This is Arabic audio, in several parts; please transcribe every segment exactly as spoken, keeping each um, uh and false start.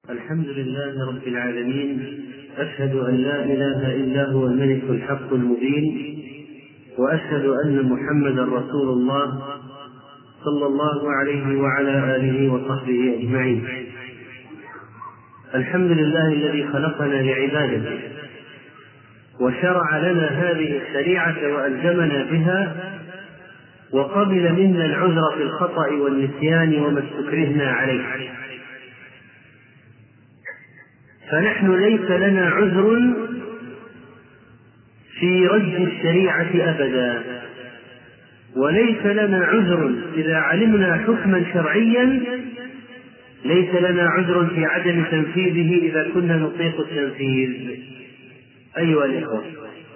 الحمد لله رب العالمين، أشهد أن لا إله إلا هو الملك الحق المبين، وأشهد أن محمدا رسول الله صلى الله عليه وعلى آله وصحبه أجمعين. الحمد لله الذي خلقنا لعبادته وشرع لنا هذه الشريعة وألزمنا بها، وقبل منا العذر في الخطأ والنسيان وما استكرهنا عليه، فنحن ليس لنا عذر في رد الشريعة أبدا، وليس لنا عذر إذا علمنا حكما شرعيا، ليس لنا عذر في عدم تنفيذه إذا كنا نطيق التنفيذ. أيها الإخوة،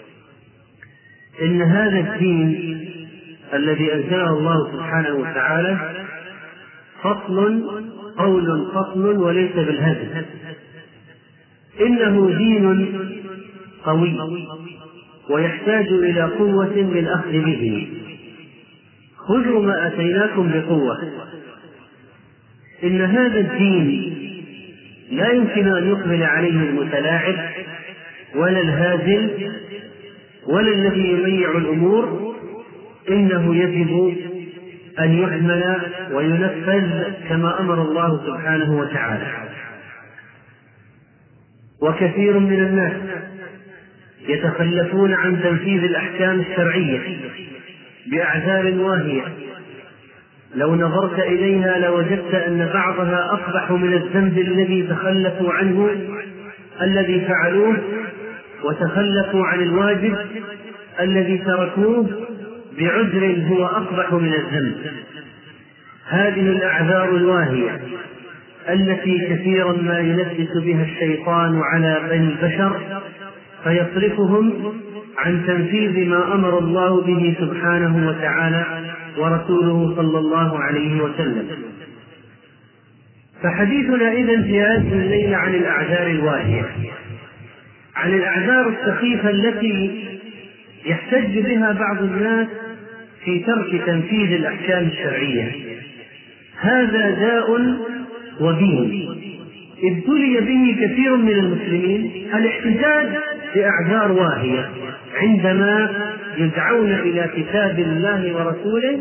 إن هذا الدين الذي أنزله الله سبحانه وتعالى فصل، قول فصل وليس بالهزل، إنه دين قوي ويحتاج إلى قوة للأخذ به. خذوا ما أتيناكم بقوة. إن هذا الدين لا يمكن أن يقبل عليه المتلاعب ولا الهازل ولا الذي يميع الأمور، إنه يجب أن يحمل وينفذ كما أمر الله سبحانه وتعالى. وكثير من الناس يتخلفون عن تنفيذ الأحكام الشرعية بأعذار واهية، لو نظرت إليها لوجدت أن بعضها أقبح من الذنب الذي تخلفوا عنه الذي فعلوه، وتخلفوا عن الواجب الذي تركوه بعذر هو أقبح من الذنب. هذه الأعذار الواهية التي كثيرا ما يلبس بها الشيطان على بني البشر فيصرفهم عن تنفيذ ما أمر الله به سبحانه وتعالى ورسوله صلى الله عليه وسلم. فحديثنا إذن في هذه الليلة عن الأعذار الواهية، عن الأعذار السخيفة التي يحتج بها بعض الناس في ترك تنفيذ الأحكام الشرعية. هذا داء وبيل ابتلي به كثير من المسلمين، الاحتجاج بأعذار واهية عندما يدعون إلى كتاب الله ورسوله،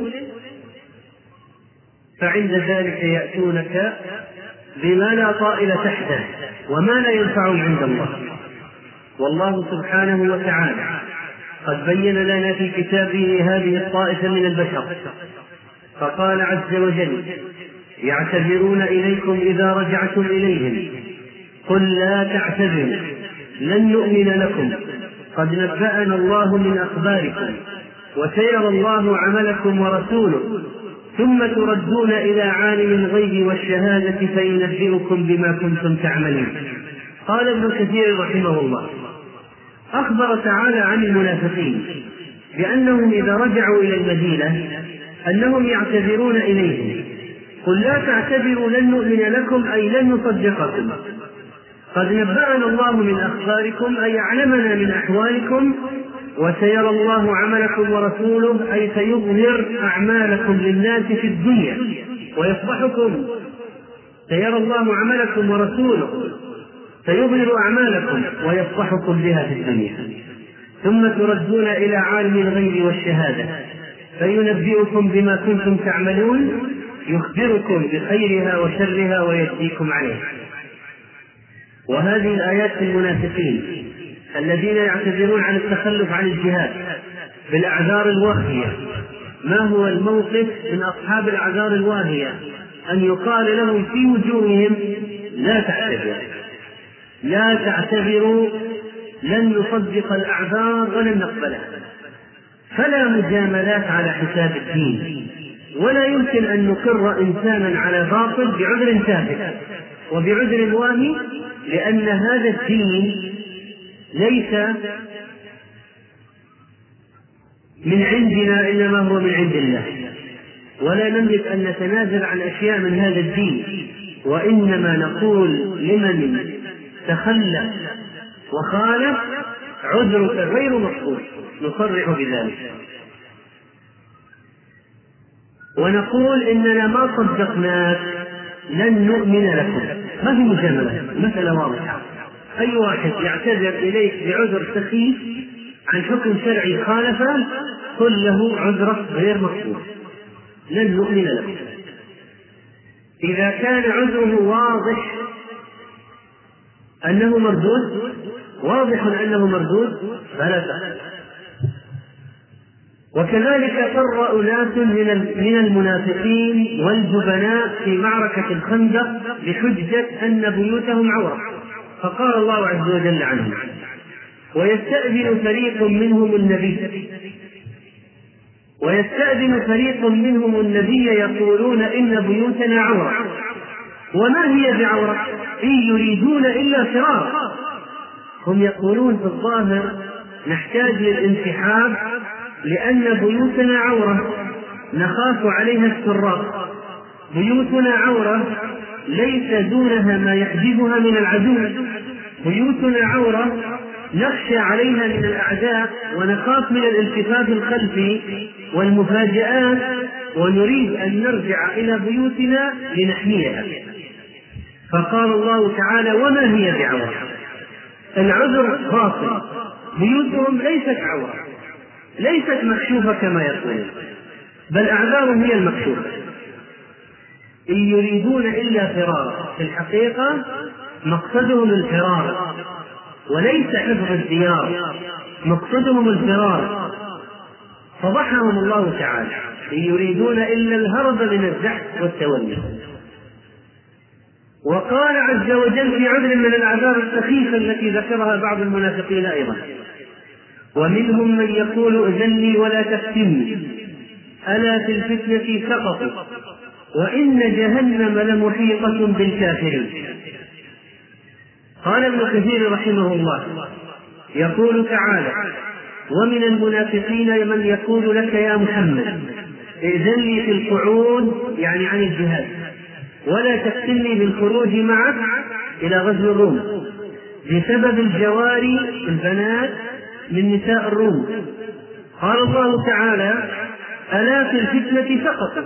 فعند ذلك يأتونك بما لا طائل تحته وما لا ينفع عند الله. والله سبحانه وتعالى قد بين لنا في كتابه هذه الطائفة من البشر، فقال عز وجل: يعتذرون إليكم إذا رجعتم إليهم قل لا تعتذروا لن نؤمن لكم قد نبأنا الله من أخباركم وسيرى الله عملكم ورسوله ثم تردون إلى عالم الغيب والشهادة فينبئكم بما كنتم تعملون. قال ابن كثير رحمه الله: أخبر تعالى عن المنافقين بأنهم إذا رجعوا إلى المدينة أنهم يعتذرون إليهم: قل لا تعتذروا لن نؤمن لكم أي لن نصدقكم، قد نبأنا الله من أخباركم أي يعلمنا من أحوالكم، وسيرى الله عملكم ورسوله أي سيظهر أعمالكم للناس في الدنيا ويفضحكم. سيرى الله عملكم ورسوله سيظهر أعمالكم ويفضحكم بها في الدنيا، ثم تردون إلى عالم الغيب والشهادة فينبئكم بما كنتم تعملون، يخبركم بخيرها وشرها ويجزيكم عليها. وهذه الآيات في المنافقين الذين يعتذرون عن التخلف عن الجهاد بالأعذار الواهية. ما هو الموقف من أصحاب الأعذار الواهية؟ أن يقال لهم في وجوههم: لا تعتذروا لا تعتذروا لن نصدق الأعذار ولن نقبلها. فلا مجاملات على حساب الدين، ولا يمكن أن نقر إنسانا على باطل بعذر تافه وبعذر واهي، لأن هذا الدين ليس من عندنا إنما هو من عند الله، ولا نملك أن نتنازل عن أشياء من هذا الدين، وإنما نقول لمن تخلف وخالف: عذرك غير مقبول، نصرح بذلك. ونقول إننا ما صدقناك لن نؤمن لكم، ما في مجاملة، مسألة واضحة. أي واحد يعتذر إليك بعذر سخيف عن حكم شرعي خالفه قل له عذرك غير مقبول، لن نؤمن له. إذا كان عذره واضح أنه مردود، واضح أنه مردود فلا تأخذ. وكذلك قر أناس من المنافقين والجبناء في معركة الخندق بحجة أن بيوتهم عورة، فقال الله عز وجل عنهم: ويستأذن فريق منهم النبي ويستأذن فريق منهم النبي يقولون إن بيوتنا عورة وما هي بعورة إن يريدون إلا فرارا. هم يقولون في الظاهر نحتاج للانسحاب لأن بيوتنا عورة نخاف عليها السراق، بيوتنا عورة ليس دونها ما يحجبها من العدو، بيوتنا عورة نخشى عليها من الأعداء ونخاف من الالتفات الخلفي والمفاجآت، ونريد أن نرجع إلى بيوتنا لنحميها. فقال الله تعالى: وما هي بعورة. العذر باطل، بيوتهم ليست عورة، ليست مكشوفة كما يقولون، بل أعذارهم هي المكشوفة. إن يريدون إلا فرارا، في الحقيقة مقصدهم الفرار وليس حفظ الديار، مقصدهم الفرار. فضحهم الله تعالى: إن يريدون إلا الهرب من الزحف والتولي. وقال عز وجل في عذر من الأعذار السخيفة التي ذكرها بعض المنافقين أيضا: ومنهم من يقول ائذن لي ولا تفتني ألا في الفتنة سقطوا وإن جهنم لمحيطة بالكافرين. قال ابن كثير رحمه الله: يقول تعالى: ومن المنافقين من يقول لك يا محمد ائذن لي في القعود، يعني عن الجهاد، ولا تفتني بالخروج معك إلى غزو الروم بسبب الجواري البنات من نساء الروم. قال الله تعالى: ألا في الفتنة سقطوا.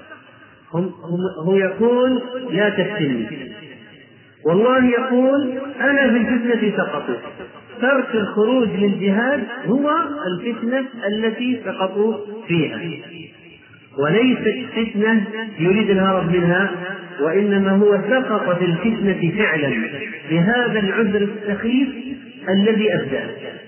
هو يقول لا تفتني، والله يقول أنا في الفتنة سقطوا. ترك الخروج للجهاد هو الفتنة التي سقطوا فيها، وليست فتنة يريد الهرب منها، وإنما هو سقط في الفتنة فعلا بهذا العذر السخيف الذي أبدأ.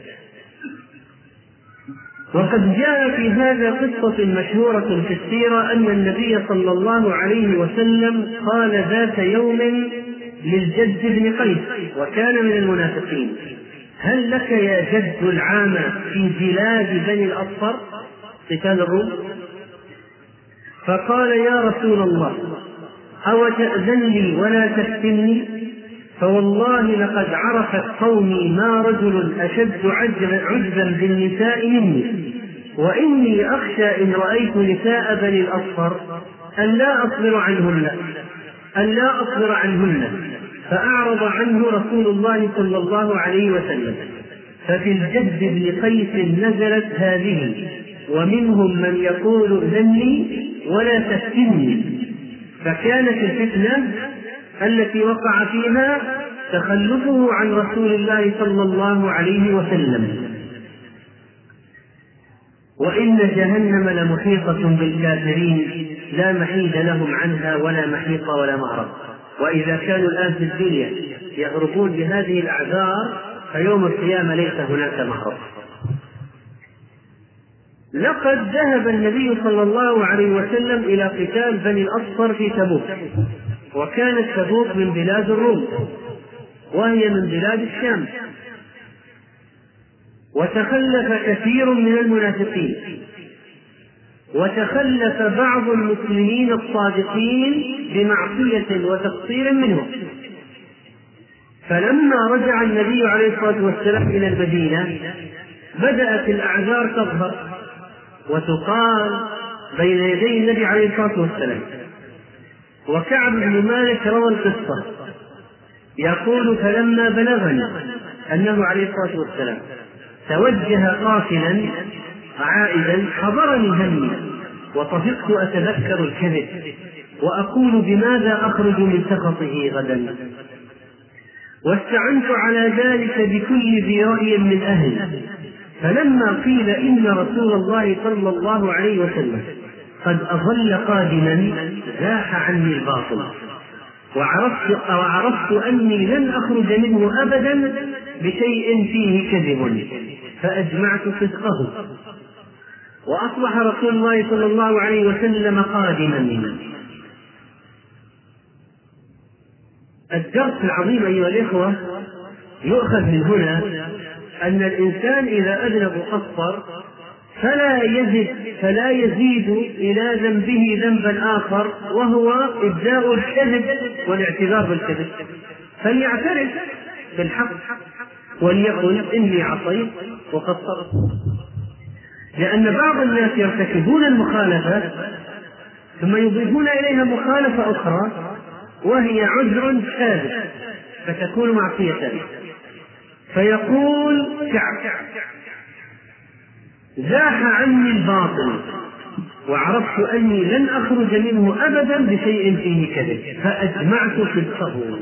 وقد جاء في هذا قصة مشهورة في السيرة أن النبي صلى الله عليه وسلم قال ذات يوم للجد بن قيس وكان من المنافقين: هل لك يا جد العام في بلاد بني الأصفر قتال الروم؟ فقال: يا رسول الله أو تأذن لي ولا تفتني؟ فوالله لقد عرفت قومي ما رجل أشد عجبا بالنساء مني، وإني أخشى إن رأيت نساء بني الأصفر أن لا أصبر عنهن أن لا أصبر عنهن فأعرض عنه رسول الله صلى الله عليه وسلم. ففي الجد بن قيس نزلت هذه: ومنهم من يقول ائذن لي ولا تفتني. فكانت الفتنة التي وقع فيها تخلفه عن رسول الله صلى الله عليه وسلم. وإن جهنم لمحيطة بالكافرين لا محيد لهم عنها ولا محيط ولا مهرب. وإذا كانوا الآن في الدنيا يهربون بهذه الأعذار فيوم القيامة ليس هناك مهرب. لقد ذهب النبي صلى الله عليه وسلم إلى قتال بني الأصفر في تبوك، وكانت تبوك من بلاد الروم وهي من بلاد الشام، وتخلف كثير من المنافقين، وتخلف بعض المسلمين الصادقين بمعصية وتقصير منهم. فلما رجع النبي عليه الصلاة والسلام إلى المدينة بدأت الأعذار تظهر وتقال بين يدي النبي عليه الصلاة والسلام. وكعب بن مالك روى القصة يقول: فلما بلغني أنه عليه الصلاة والسلام توجه قافلا عائدا حضرني همي وطفقت أتذكر الكذب وأقول بماذا أخرج من سخطه غدا. واستعنت على ذلك بكل ذي رأي من أهل، فلما قيل إن رسول الله صلى الله عليه وسلم قد أظل قادما زاح عني الباطل، وعرفت, وعرفت أني لن أخرج منه أبدا بشيء فيه كذب، فأجمعت صدقه. وأصبح رسول الله صلى الله عليه وسلم قادما. الدرس العظيم أيها الإخوة يؤخذ من هنا أن الإنسان إذا أذنب وقصر فلا يزيد فلا يزيد إلى ذنبه ذنبا آخر، وهو إبداء الكذب والاعتذار بالكذب، فليعترف بالحق وليقل إني عصيت وقصرت. لأن بعض الناس يرتكبون المخالفة ثم يضيفون إليها مخالفة أخرى وهي عذر كاذب فتكون معصية، فيقول كعب: زاح عني الباطل وعرفت أني لن أخرج منه أبدا بشيء فيه كذب، فأجمعت صدقه.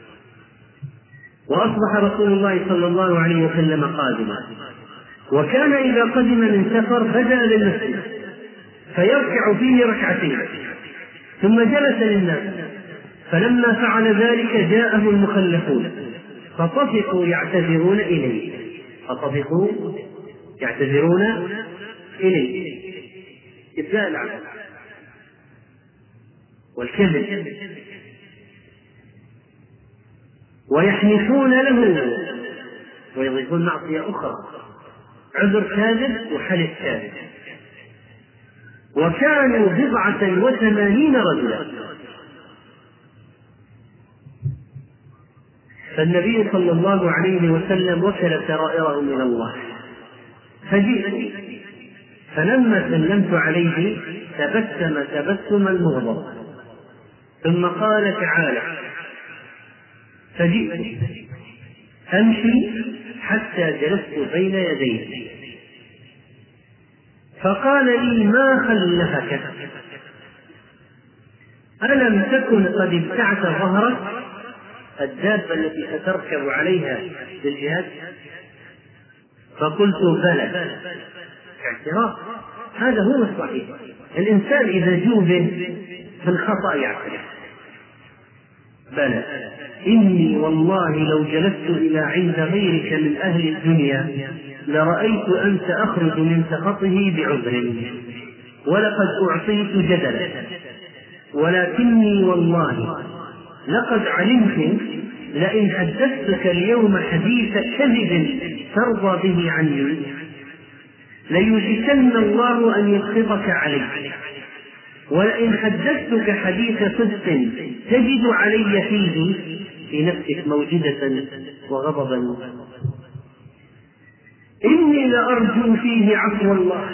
وأصبح رسول الله صلى الله عليه وسلم قادما، وكان إذا قدم من سفر بدأ للمسجد فيركع فيه ركعتين ثم جلس للناس، فلما فعل ذلك جاءه المخلفون فطفقوا يعتذرون إليه فطفقوا يعتذرون إليه إبداء العمل والكذب، ويحنثون له ويضيفون معصية أخرى، عذر كاذب وحلف كاذب. وكانوا بضعة وثمانين رجلا، فالنبي صلى الله عليه وسلم وكل سرائرهم إلى الله، فجئت فلما سلمت عليه تبسم تبسما مغضب، ثم قال: تعالى. فجئت أمشي حتى جلست بين يديه، فقال لي: ما خلفك؟ ألم تكن قد ابتعت ظهرك، الدابة التي ستركب عليها بالجهاد؟ فقلت: بلى. اعتراف، هذا هو الصحيح. الإنسان إذا جوبه في الخطأ يعترف: بلى، إني والله لو جلست إلى عند غيرك من أهل الدنيا لرأيت أن أخرج من سخطه بعذر، ولقد أعطيت جدلا، ولكني والله لقد علمت لئن حدثتك اليوم حديث كذب ترضى به عني ليوشكن الله أن يسخطك عليه، ولئن حدثتك حديث صدق تجد علي فيه في نفسك موجدة وغضبا، إني لأرجو فيه عفو الله،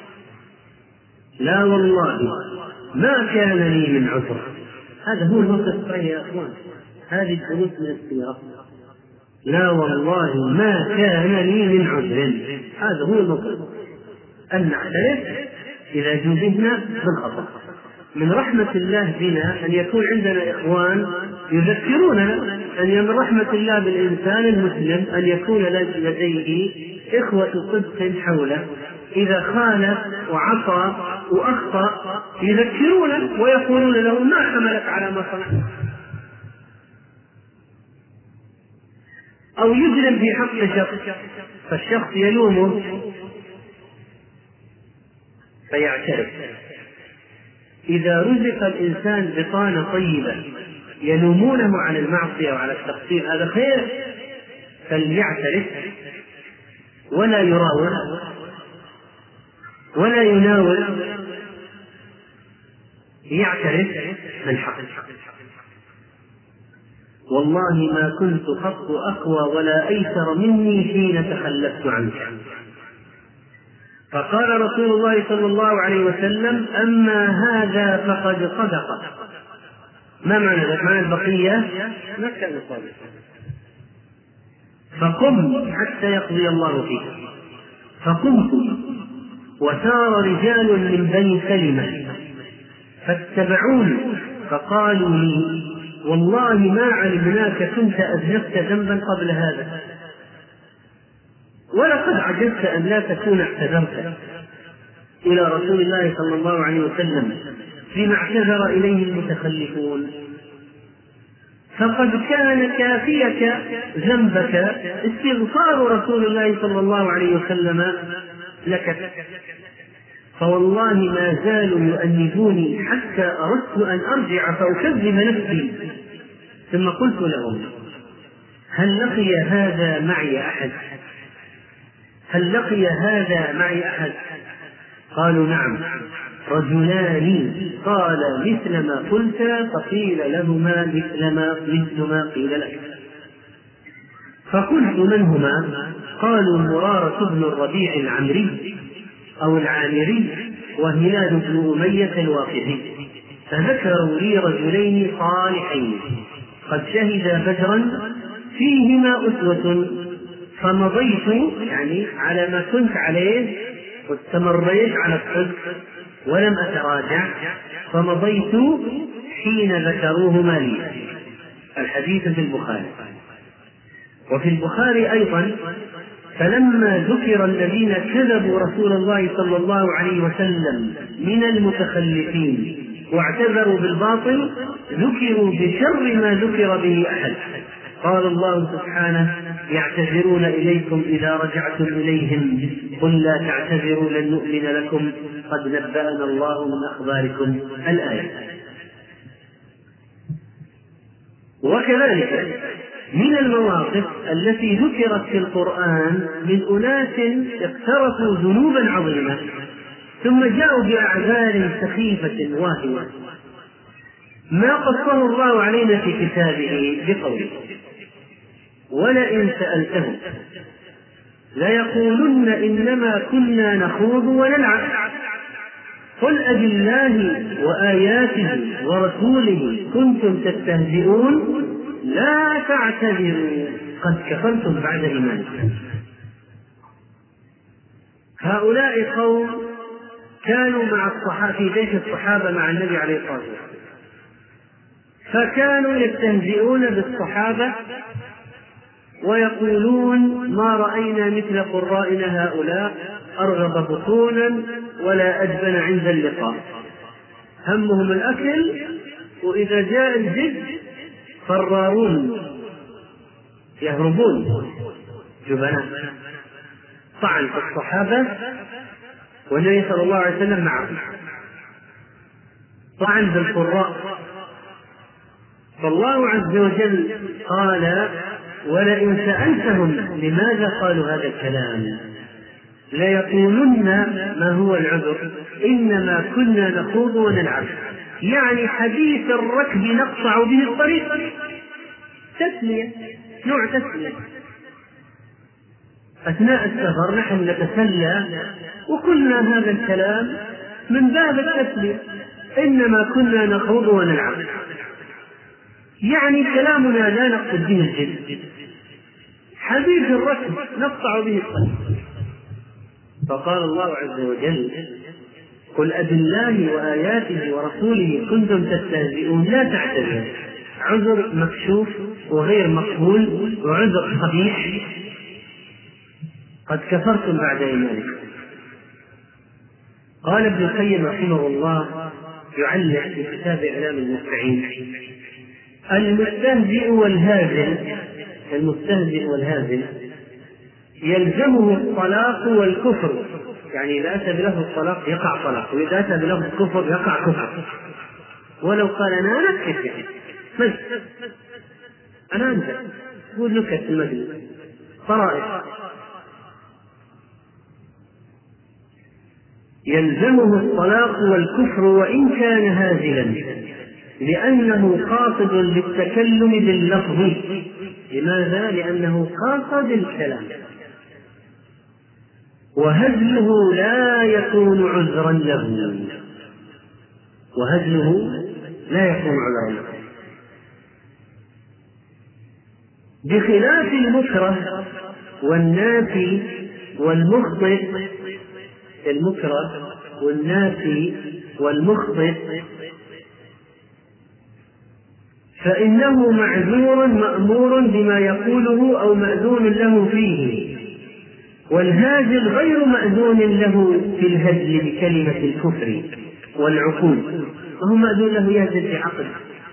لا والله ما كان لي من عذر. هذا هو الموقف يا أخوان، هذه الدروس من السيرة. لا والله ما كان لي من عذر، هذا هو الموقف، أن نعترف إذا جوزنا بالخطأ. من رحمة الله بنا أن يكون عندنا إخوان يذكروننا، أن من رحمة الله بالإنسان المسلم أن يكون لديه إخوة صدق حوله، إذا خالف وعصى وأخطأ يذكرونه ويقولون له: ما حملك على ما صنعت. أو يجرم في حق شخص فالشخص يلومه فيعترف. إذا رزق الإنسان بطانة طيبة يلومونه على المعصية وعلى التقصير هذا خير، فليعترف ولا يراوغ ولا يناول، يعترف بالحق. والله ما كنت قط أقوى ولا أيسر مني حين تخلفت عنك. فقال رسول الله صلى الله عليه وسلم: أما هذا فقد صدق. ما معنى ذلك؟ معنى البقية ما كان صادقا. فقم حتى يقضي الله فيك. فقمت وسار رجال من بني سلمة فاتبعوني فقالوا لي والله ما علمناك كنت أذنبت ذنبا قبل هذا، ولقد عجزت أن لا تكون اعتذرت إلى رسول الله صلى الله عليه وسلم فيما اعتذر إليه المتخلفون، فقد كان كافيك ذنبك استغفار رسول الله صلى الله عليه وسلم لك، فوالله ما زالوا يؤنبوني حتى أردت أن أرجع فأكذب نفسي، ثم قلت لهم هل لقي هذا معي أحد؟ هل لقي هذا معي أحد؟ قالوا نعم، رجلان قال مثل ما قلت فقيل لهما مثل ما مثل ما قيل لك. فقلت من هما؟ قالوا مرارة بن الربيع العمري أو العامري وهلال بن أمية الواقدي. فذكروا لي رجلين صالحين قد شهدا بدرا فيهما أسوة، فمضيت يعني على ما كنت عليه واستمريت على الصدق ولم أتراجع، فمضيت حين ذكروهما لي. الحديث في البخاري. وفي البخاري أيضا فلما ذكر الذين كذبوا رسول الله صلى الله عليه وسلم من المتخلفين واعتذروا بالباطل ذكروا بشر ما ذكر به أحد. قال الله سبحانه يعتذرون إليكم إذا رجعتم إليهم قل لا تعتذروا لن نؤمن لكم قد نبأنا الله من أخباركم الآية. وكذلك من المواقف التي ذكرت في القرآن من أناس اقترفوا ذنوبا عظيمة ثم جاءوا بأعذار سخيفة واهية ما قصه الله علينا في كتابه بقوله ولئن سألتهم ليقولن إنما كنا نخوض ونلعب قل أبالله وآياته ورسوله كنتم تستهزئون لا تعتذروا قد كفرتم بعد إيمانكم. هؤلاء قوم كانوا مع الصحابة في جيش الصحابة مع النبي عليه الصلاة والسلام، فكانوا يستهزئون بالصحابة ويقولون ما رأينا مثل قرائنا هؤلاء أرغب بطونا ولا أجبن عند اللقاء، همهم الأكل وإذا جاء الجد فرارون يهربون جبناء. طعن في الصحابة والنبي صلى الله عليه وسلم معهم، طعن بالقراء، فالله عز وجل قال ولئن سألتهم لماذا قالوا هذا الكلام ليقولن ما هو العذر إنما كنا نخوض ونلعب، يعني حديث الركب نقطع به الطريق، تسمية، نوع تسمية. أثناء السفر نحن نتسلى وقلنا هذا الكلام من باب التسلية، إنما كنا نخوض ونلعب، يعني كلامنا لا نقصد به الجد، حديث الركب نقطع به الطريق. فقال الله عز وجل قل أبالله وآياته ورسوله كنتم تستهزئون لا تعتذروا، عذر مكشوف وغير مقبول وعذر قبيح، قد كفرتم بعد إيمانكم. قال ابن القيم رحمه الله يعلق في كتاب إعلام الموقعين المستهزئ والهازل المستهزئ والهازل يلزمه الطلاق والكفر، يعني إذا أتى له الطلاق يقع طلاق، وإذا أتى له الكفر يقع كفر، ولو قال أنا أنكت يعني من أنا أنت تقول نكت في المجلس طرائف، يلزمه الطلاق والكفر وإن كان هازلا لأنه قاصد للتكلم باللفظ. لماذا؟ لأنه قاصد الكلام، وهزله لا يكون عذرا له، وهزله لا يكون عذرا له، بخلاف المكره والنافي والمخطئ. المكره والنافي والمخطئ فإنه معذور مأمور بما يقوله أو مأذون له فيه، والهاجر غير مأذون له في الهزل بكلمة الكفر والعقود، وهو مأذون له يهزل في عقد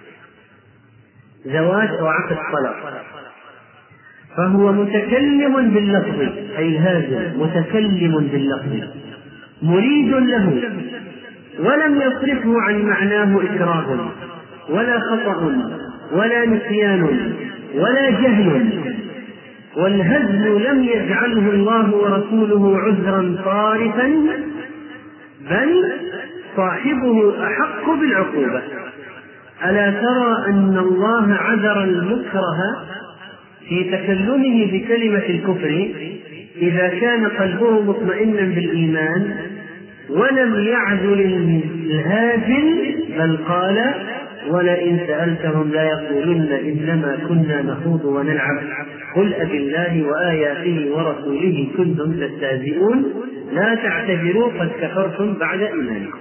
زواج أو عقد طلاق، فهو متكلم باللفظ، أي الهاجر متكلم باللفظ مريد له، ولم يصرفه عن معناه إكراه ولا خطأ ولا نسيان ولا جهل، والهزل لم يجعله الله ورسوله عذرا صارفا، بل صاحبه أحق بالعقوبة. ألا ترى أن الله عذر المكره في تكلمه بكلمة الكفر إذا كان قلبه مطمئنا بالإيمان، ولم يعذر الهازل، بل قال: ولئن سألتهم لا يقولن إنما كنا نخوض ونلعب قل أبالله وآياته ورسوله كنتم تستهزئون لا تعتذروا قد كفرتم بعد إيمانكم.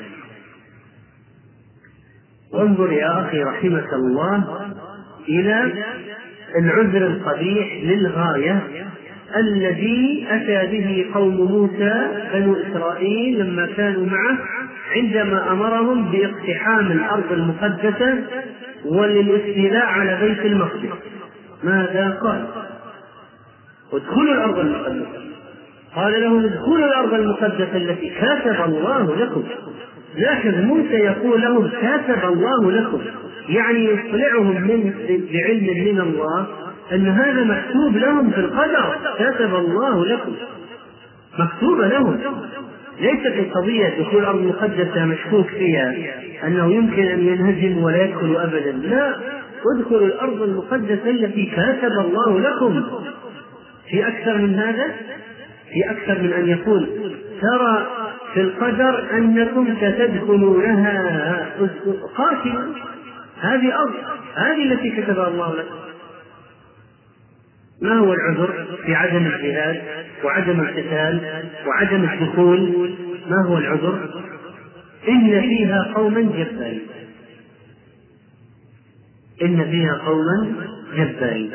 وانظر يا أخي رحمك الله إلى العذر القبيح للغاية الذي أتى به قوم موسى بنو إسرائيل لما كانوا معه عندما أمرهم باقتحام الأرض المقدسة وللاستيلاء على بيت المقدس. ماذا قال؟ ادخلوا الأرض المقدسة. قال لهم: ادخلوا الأرض المقدسة التي كاتب الله لكم. لكن موسى يقول لهم: كاتب الله لكم، يعني يطلعهم من بعلم من الله أن هذا مكتوب لهم في القدر، كاتب الله لكم، مكتوب لهم. ليست القضية دخول الأرض المقدسة مشكوك فيها أنه يمكن أن ينهزم ولا يدخل أبدا، لا، ادخلوا الأرض المقدسة التي كاتب الله لكم. في أكثر من هذا؟ في أكثر من أن يقول: ترى في القدر أنكم ستدخلونها، قاتلوا، هذه أرض، هذه التي كتبها الله لكم. ما هو العذر في عدم الجهاد وعدم القتال وعدم الدخول؟ ما هو العذر؟ إن فيها قوما جبارين، إن فيها قوما جبارين.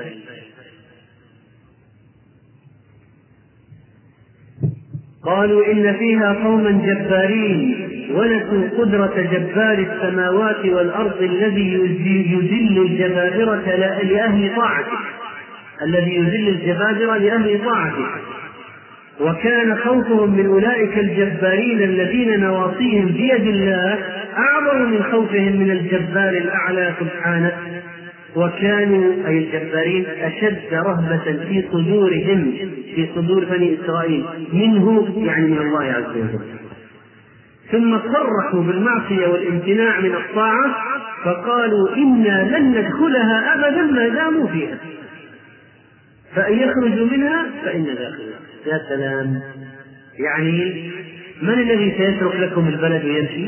قالوا: إن فيها قوما جبارين ونسوا قدرة جبار السماوات والأرض الذي يذل الجبابرة لأهل طاعته، الذي يذل الجبابرة لأهل طاعته، وكان خوفهم من أولئك الجبارين الذين نواصيهم بيد الله أعظم من خوفهم من الجبار الأعلى سبحانه، وكانوا أي الجبارين أشد رهبة في صدورهم، في صدور بني إسرائيل منه، يعني من الله عز وجل. ثم صرحوا بالمعصية والامتناع من الطاعة، فقالوا: إنا لن ندخلها أبدا ما داموا فيها، فإن يخرجوا منها فإن داخلها. يا سلام، يعني من الذي سيترك لكم البلد ويمشي؟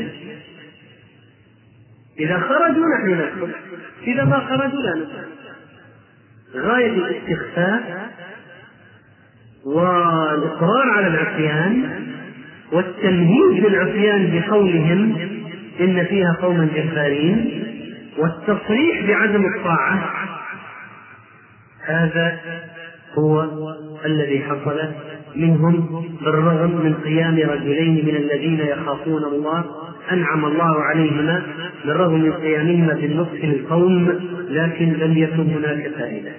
إذا خرجوا نحن ندخل، إذا ما خرجوا لا ندخل. غاية الاستخفاف والإصرار على العصيان والتمهيد للعصيان بقولهم إن فيها قوما جبارين، والتصريح بعدم الطاعة، هذا هو الذي حصل منهم، بالرغم من قيام رجلين من الذين يخافون الله أنعم الله عليهما، بالرغم من قيامهما بالنصح للقوم، لكن لم يكن هناك فائدة،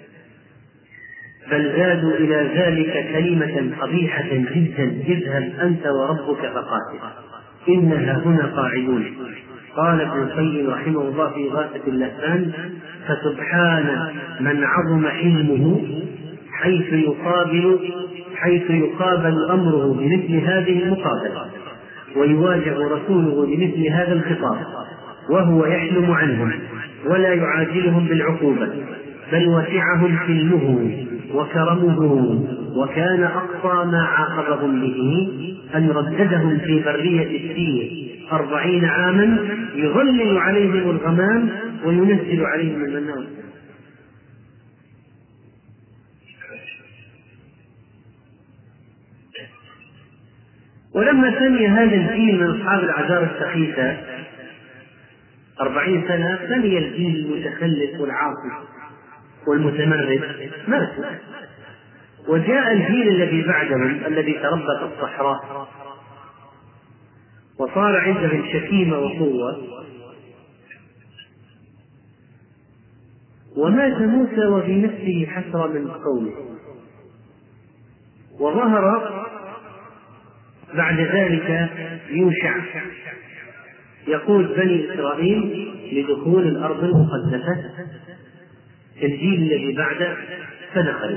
بل زادوا إلى ذلك كلمة قبيحة جدا: اذهب أنت وربك فقاتل إنها هنا قاعدون. قال ابن القيم رحمه الله في إغاثة اللهفان: فسبحان من عظم علمه حيث يقابل حيث يقابل أمره بمثل هذه المقابلة، ويواجه رسوله بمثل هذا الخطاب، وهو يحلم عنهم ولا يعاجلهم بالعقوبة، بل وسعهم حلمه وكرمه، وكان أقصى ما عاقبهم به أن رددهم في برية السير أربعين عاما يظلل عليهم الغمام وينزل عليهم المنام. ولما سمي هذا الجيل من أصحاب العذار السخيفة أربعين سنة بني الجيل المتخلف والعاصي والمتمرد مات، وجاء الجيل الذي بعدهم الذي تربى في الصحراء وصار عندهم شكيمة وقوة، ومات موسى وفي نفسه حسرة من قومه. وظهر بعد ذلك يوشع يقود بني إسرائيل لدخول الأرض المقدسة في الجيل الذي بعده فدخل،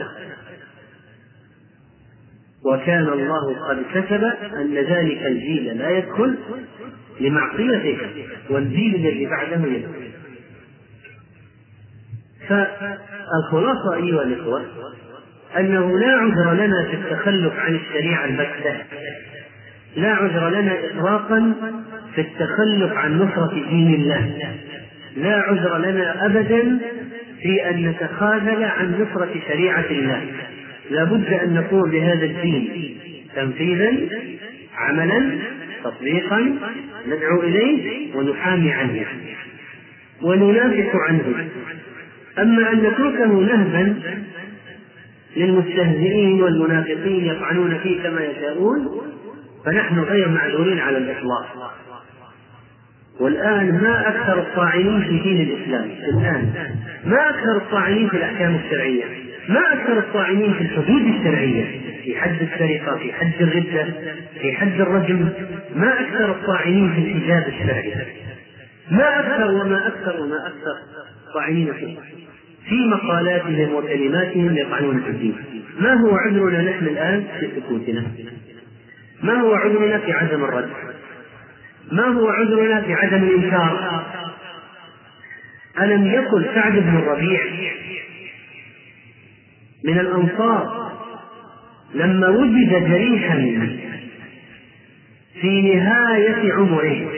وكان الله قد كتب أن ذلك الجيل لا يدخل لمعصيته والجيل الذي بعده يدخل. فالخلاصة أيها الإخوة أنه لا عذر لنا في التخلف عن الشريعة البتة، لا عذر لنا إطلاقا في التخلف عن نصرة دين الله، لا عذر لنا أبدا في أن نتخاذل عن نصرة شريعة الله. لا بد أن نقوم بهذا الدين تنفيذا عملا تطبيقا ندعو إليه ونحامي عنه وننافق عنه. أما أن نتركه نهبا للمستهزئين والمنافقين يطعنون فيه كما يشاءون فنحن غير معذورين على الإطلاق. والآن ما أكثر الطاعنين في دين الإسلام، الآن ما أكثر الطاعنين في الأحكام الشرعية، ما أكثر الطاعنين في الحدود الشرعية، في حد السرقة، في حد الردة، في حد الرجم، ما أكثر الطاعنين في الحجاب الشرعي، ما أكثر وما أكثر وما أكثر الطاعنين فيه في مقالاتهم وكلماتهم يطعنون في الدين. ما هو عذرنا نحن الآن في سكوتنا؟ ما هو عذرنا في عدم الرد؟ ما هو عذرنا في عدم الإنكار؟ ألم يقل سعد بن الربيع من الأنصار لما وجد جريحا في نهاية عمره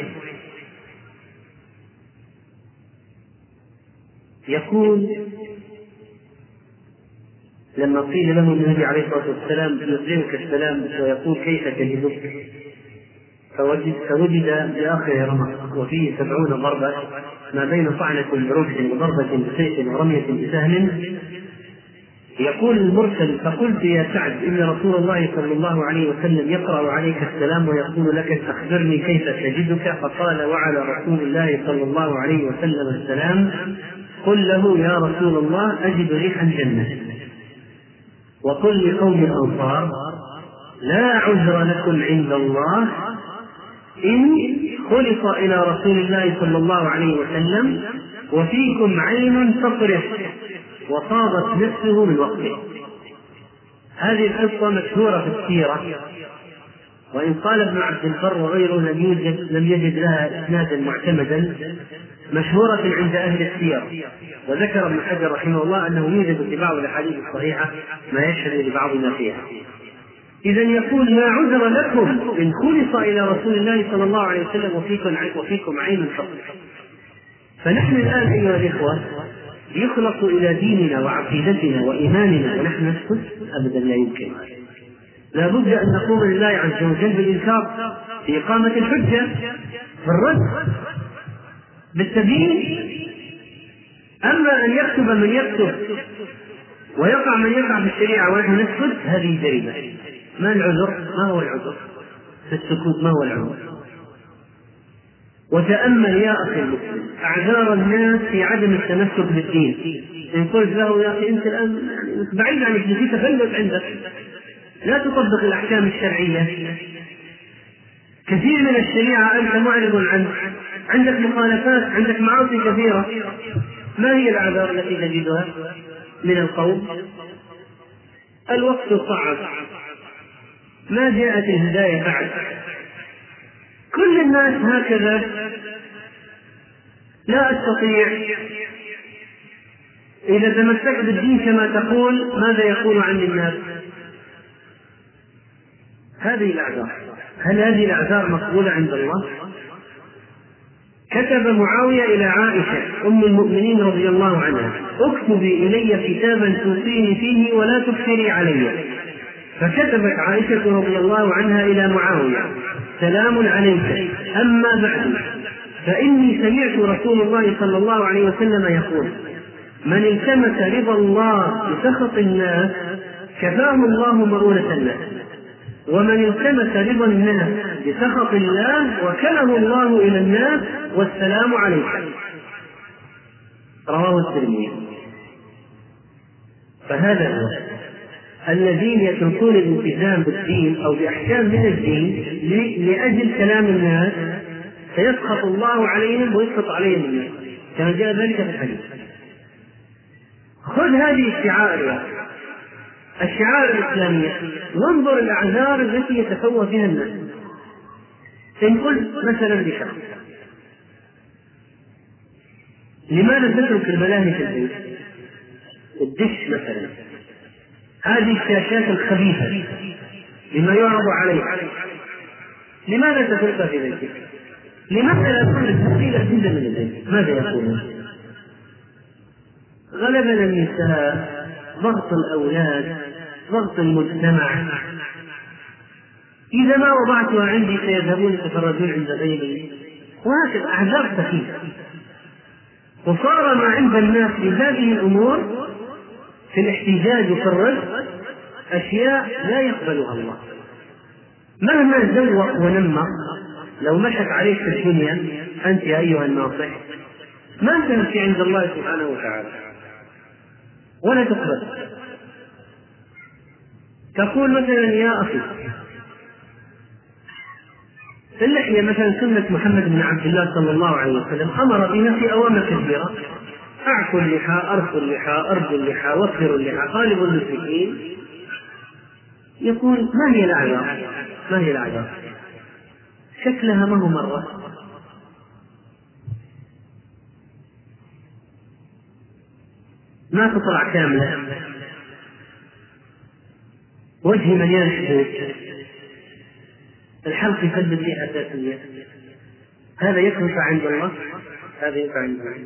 يقول لما قيل له النبي عليه الصلاة والسلام يسلمك السلام ويقول كيف تجدك، فوجد, فوجد بآخر رمق وفيه سبعون ضربة ما بين طعنة برمح وضربة بسيف ورمية بسهم. يقول المرسل فقلت يا سعد إن رسول الله صلى الله عليه وسلم يقرأ عليك السلام ويقول لك أخبرني كيف تجدك، فقال وعلى رسول الله صلى الله عليه وسلم السلام قل له يا رسول الله أجد ريح الجنة، وقل لقوم الأنصار لا عذر لكم عند الله إن خلص إلى رسول الله صلى الله عليه وسلم وفيكم عين تطرف وصابت نفسه من وقته. هذه القصة مشهورة في السيرة، وإن قال ابن عبد البر وغيره لم يوجد لم يجد لها إسنادا معتمدا، مشهورة عند أهل السير. وذكر ابن حجر رحمه الله أنه يوجد في بعض الأحاديث الصحيحة ما يشهد لبعض ما فيها. إذا يقول لا عذر لكم إن خلص إلى رسول الله صلى الله عليه وسلم وفيكم وفيكم عين تطرف. فنحن الآن أيها الإخوة يخلص إلى ديننا وعقيدتنا وإيماننا ونحن نسكت؟ أبدا لا يمكن. لا بد أن نقوم لله عز وجل بالإنكار، بإقامة الحجة، بالرد، بالتبيين. أما أن يكتب من يكتب ويقع من يقع في الشريعة ونحن نسكت هذه جريمة. ما العذر؟ ما هو العذر في السكوت؟ ما هو العذر؟ وتأمل يا أخي المسلم أعذار الناس في عدم التمسك بالدين. إن قلت له يا أخي أنت الآن بعيد عن الدين، في تفلت عندك، لا تطبق الأحكام الشرعية، كثير من الشريعة أنت معرض عنه، عندك مخالفات، عندك معاصي كثيرة، ما هي الأعذار التي تجدها من القوم؟ الوقت صعب، ما جاءت الهداية بعد، كل الناس هكذا، لا أستطيع. إذا تمسكت بالدين كما تقول ماذا يقول عن الناس؟ هذه الأعذار. هل هذه الأعذار مقبولة عند الله؟ كتب معاوية إلى عائشة أم المؤمنين رضي الله عنها اكتبي إلي كتابا توصيني فيه ولا تكثري علي. فكتبت عائشة رضي الله عنها إلى معاوية سلام عليك، أما بعد فإني سمعت رسول الله صلى الله عليه وسلم يقول: من التمس رضا الله بسخط الناس كفاه الله مرونة الناس، ومن التمس رضا الناس بسخط الله وكله الله إلى الناس والسلام عليكم. رواه الترمذي. فهذا هو الذين يتركون الالتزام بالدين أو بأحكام من الدين لأجل كلام الناس فيسخط الله عليهم ويسخط عليهم الناس، كما جاء ذلك في الحديث. خذ هذه الشعائر الشعائر الإسلامية وانظر الأعذار التي يتفوه بها الناس. إن قلت مثلا لشخص: لماذا تترك الملاهي في البيت؟ الدش مثلا، هذه الشاشات الخبيثة لما يعرض عليك، لماذا تتركها في بيتك؟ لماذا لا تكون التفصيل جدا من البيت؟ ماذا يقولون؟ غلبنا النساء، ضغط الأولاد، ضغط المجتمع، إذا ما وضعتها عندي سيذهبون يتفرجون عند غيري، وهكذا أعذار سخيفة. وصار ما عند الناس في هذه الأمور في الاحتجاج وفي الرد أشياء لا يقبلها الله. مهما زوق ونمق لو مشت عليك في الدنيا أنت يا أيها الناصح ما تمشي عند الله سبحانه وتعالى ولا تقبل. تقول مثلا: يا أخي، اللحية مثلا سنة محمد بن عبد الله صلى الله عليه وسلم أمر بها في أوامر كثيرة: أعفوا اللحى، أرخوا اللحى، أرجوا اللحى، وفروا اللحى، غالب المشركين. يقول: ما هي الأعذار؟ ما هي الأعذار؟ شكلها ما هو مرة، ما تطلع كاملة، وجهي مليان حدود، الحلق يسبب لي حساسية. هذا ينفع عند الله؟ هذا ينفع عند الله.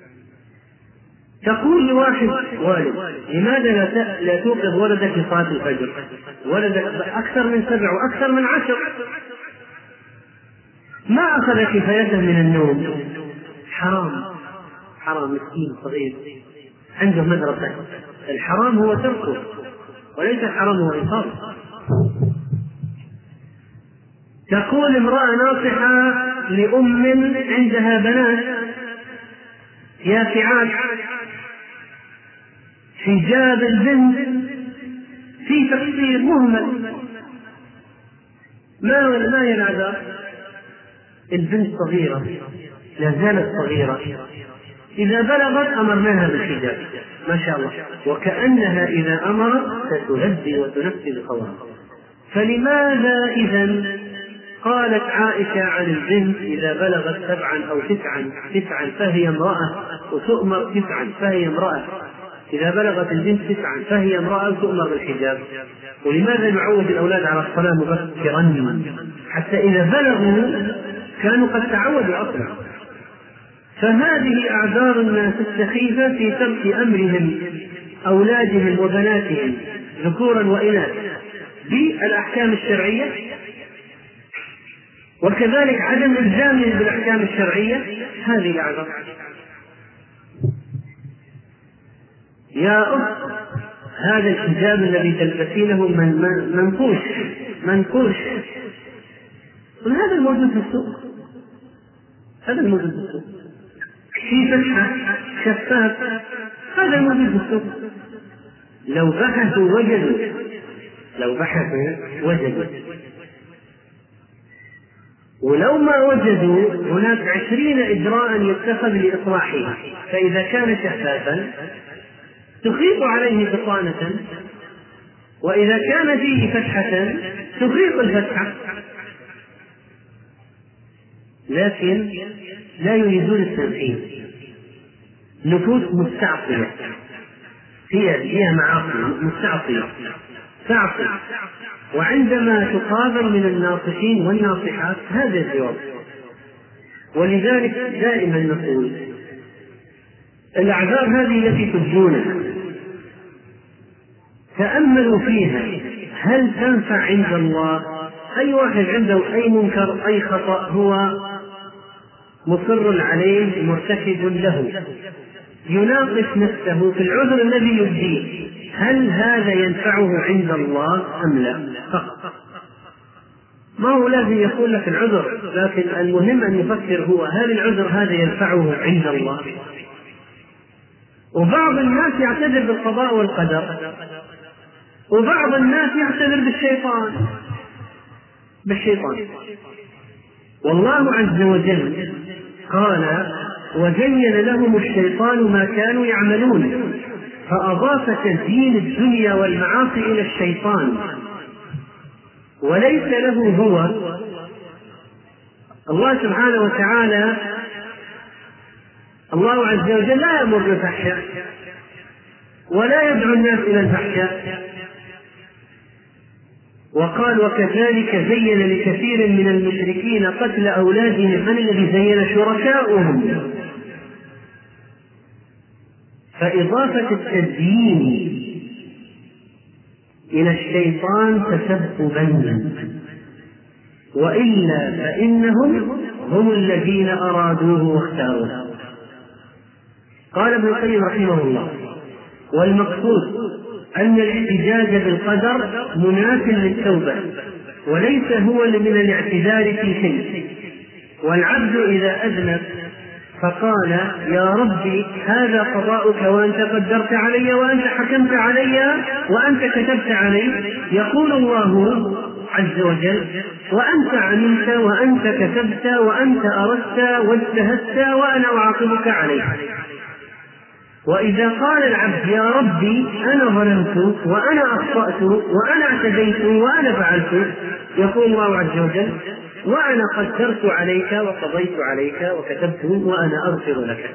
تقول لواحد والد: لماذا لا لا توقظ ولدك لصلاة الفجر؟ ولدك أكثر من سبع وأكثر من عشر، ما أخذ كفايته من النوم. حرام، حرام، مسكين صغير عنده مدرسة. الحرام هو تركه وليس الحرام هو إيقاظه. تقول امرأة ناصحة لأم عندها بنات يافعات: حجاب البنت في تقصير مهمل. ما ما هي العذاب؟ البنت صغيرة، لا زالت صغيرة، إذا بلغت أمرناها بالحجاب ما شاء الله، وكأنها إذا أمرت ستلبي وتنفذ قولها. فلماذا إذن قالت عائشة عن البنت إذا بلغت سبعا أو تسعا تسعا فهي امرأة وتؤمر تسعا فهي امرأة، إذا بلغت البنت تسعا فهي امرأة تؤمر بالحجاب؟ ولماذا نعود الأولاد على الصلاة مبكرا حتى إذا بلغوا كانوا قد تعودوا أصلا؟ فهذه أعذار الناس السخيفة في ترك أمرهم أولادهم وبناتهم ذكورا وإناث بالأحكام الشرعية، وكذلك عدم إلزامهم بالأحكام الشرعية. هذه الأعذار. يا أخت، هذا الحجاب الذي تلبسينه منقوش منقوش هذا الموجود في السوق، هذا الموجود في السوق في فتحة شفاف، هذا الموجود في السوق. لو بحثوا وجدوا لو بحثوا وجدوا ولو ما وجدوا هناك عشرين إجراء يتخذ لإصلاحه. فإذا كان شفافا تخيط عليه بطانة، وإذا كان فيه فتحة تخيط الفتحة، لكن لا يريدون التنفيذ. نفوس مستعصية، هي فيها معاصي، مستعصية تعصي، وعندما تقابل من الناصحين والناصحات هذا الجواب. ولذلك دائما نقول الأعذار هذه التي تبدونها تأملوا فيها، هل تنفع عند الله؟ أي واحد عنده أي منكر أي خطأ هو مصر عليه مرتكب له، يناقش نفسه في العذر الذي يبديه، هل هذا ينفعه عند الله أم لا؟ فقط. ما هو لازم يقول لك العذر، لكن المهم أن يفكر هو هل العذر هذا ينفعه عند الله؟ وبعض الناس يعتذر بالقضاء والقدر، وبعض الناس يعتذر بالشيطان بالشيطان والله عز وجل قال: وزين لهم الشيطان ما كانوا يعملون، فأضاف تزيين الدنيا والمعاصي إلى الشيطان، وليس له هو. الله سبحانه وتعالى الله عز وجل لا يأمر بالفحشاء ولا يدعو الناس إلى الفحشاء، وقال: وكذلك زين لكثير من المشركين قتل أولادهم. من الذي زين؟ شركاؤهم. فإضافة التزيين إلى الشيطان تسببا، وإلا فإنهم هم الذين أرادوه واختاروه. قال ابن القيم رحمه الله: والمقصود أن الاحتجاج بالقدر مناف للتوبة، وليس هو من الاعتذار في شيء. والعبد إذا أذنب فقال: يا ربي هذا قضاؤك وأنت قدرت علي وأنت حكمت علي وأنت كتبت علي، يقول الله عز وجل: وأنت علمت وأنت كتبت وأنت أردت واجتهدت وأنا أعاقبك عليه. وإذا قال العبد: يا ربي أنا ظلمت وأنا أخطأت وأنا اعتديت وأنا فعلت، يقول الله عز وجل: وأنا قدرت عليك وقضيت عليك وكتبت وأنا أغفر لك.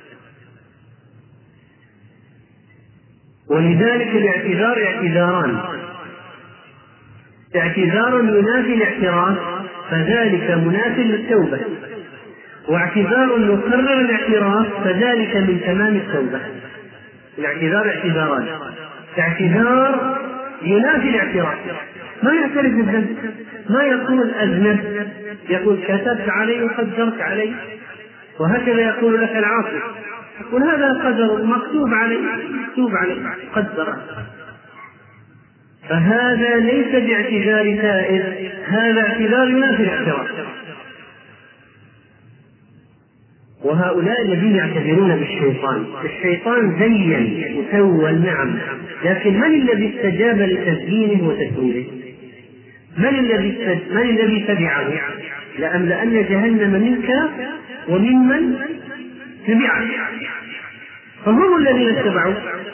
ولذلك الاعتذار اعتذاران: اعتذار ينافي الاعتراف فذلك مناف للتوبة، واعتذار يكرر الاعتراف فذلك من تمام التوبة. الاعتذار اعتذاران: اعتذار ينافي الاعتراف، ما يعترف بالذنب، ما يقول أذنب، يقول كتبت علي وقدرت علي، وهكذا يقول لك العاصي، يقول هذا قدر مكتوب علي مكتوب علي قدر. فهذا ليس باعتذار تائب، هذا اعتذار ينافي الاعتراف. وهؤلاء الذين يعتذرون بالشيطان، الشيطان زين وسوى النعم، لكن من الذي استجاب لتزيينه وتسويله؟ من الذي من الذي تبعه؟ لأملأن جهنم منك وممن تبعك، فهم الذين اتبعوا.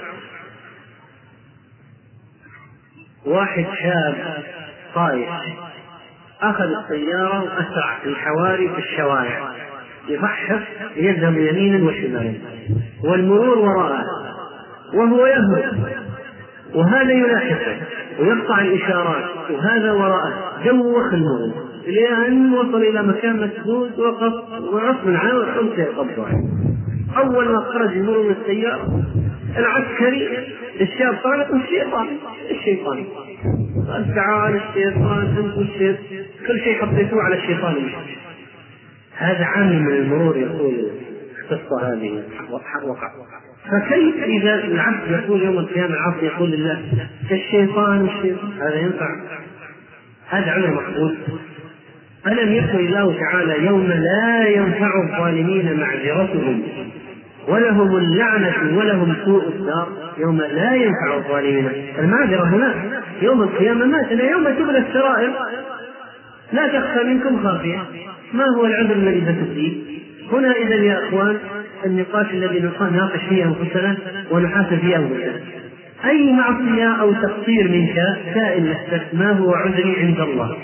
واحد شاب طايح أخذ السيارة وأسرع في الحواري في الشوارع، يفحص يذهب يمينا وشمالا والمرور وراءه وهو يهرب، وهذا يلاحقه ويقطع الإشارات وهذا وراءه، دوخ المرور إلى أن وصل إلى مكان مسدود وقف وغصب عنه وحمس يقبضه. أول ما خرج المرور من السيارة العسكري الشاب طالق الشيطان الشيطان قال: تعال الشيطان أنت الشيطان، كل شيء حطيتوه على الشيطان. هذا عامل من المرور يقول القصة هذه وقع. فكيف إذا العبد يقول يوم القيامة العاصي يقول لله الشيطان الشيطان؟ هذا ينفع؟ هذا عمل مقبول؟ ألم يقل الله تعالى: يوم لا ينفع الظالمين معذرتهم ولهم اللعنة ولهم سوء الدار. يوم لا ينفع الظالمين، المعذرة هناك يوم القيامة، مثلا يوم تبلى السرائر لا تخفى منكم خافية. ما هو العذر الذي ستفيه هنا؟ إذا يا أخوان النقاش الذي نناقش فيه أنفسنا ونحاسب فيه أنفسنا، أي معصية أو تقصير منك سائل نفسك: ما هو عذري عند الله؟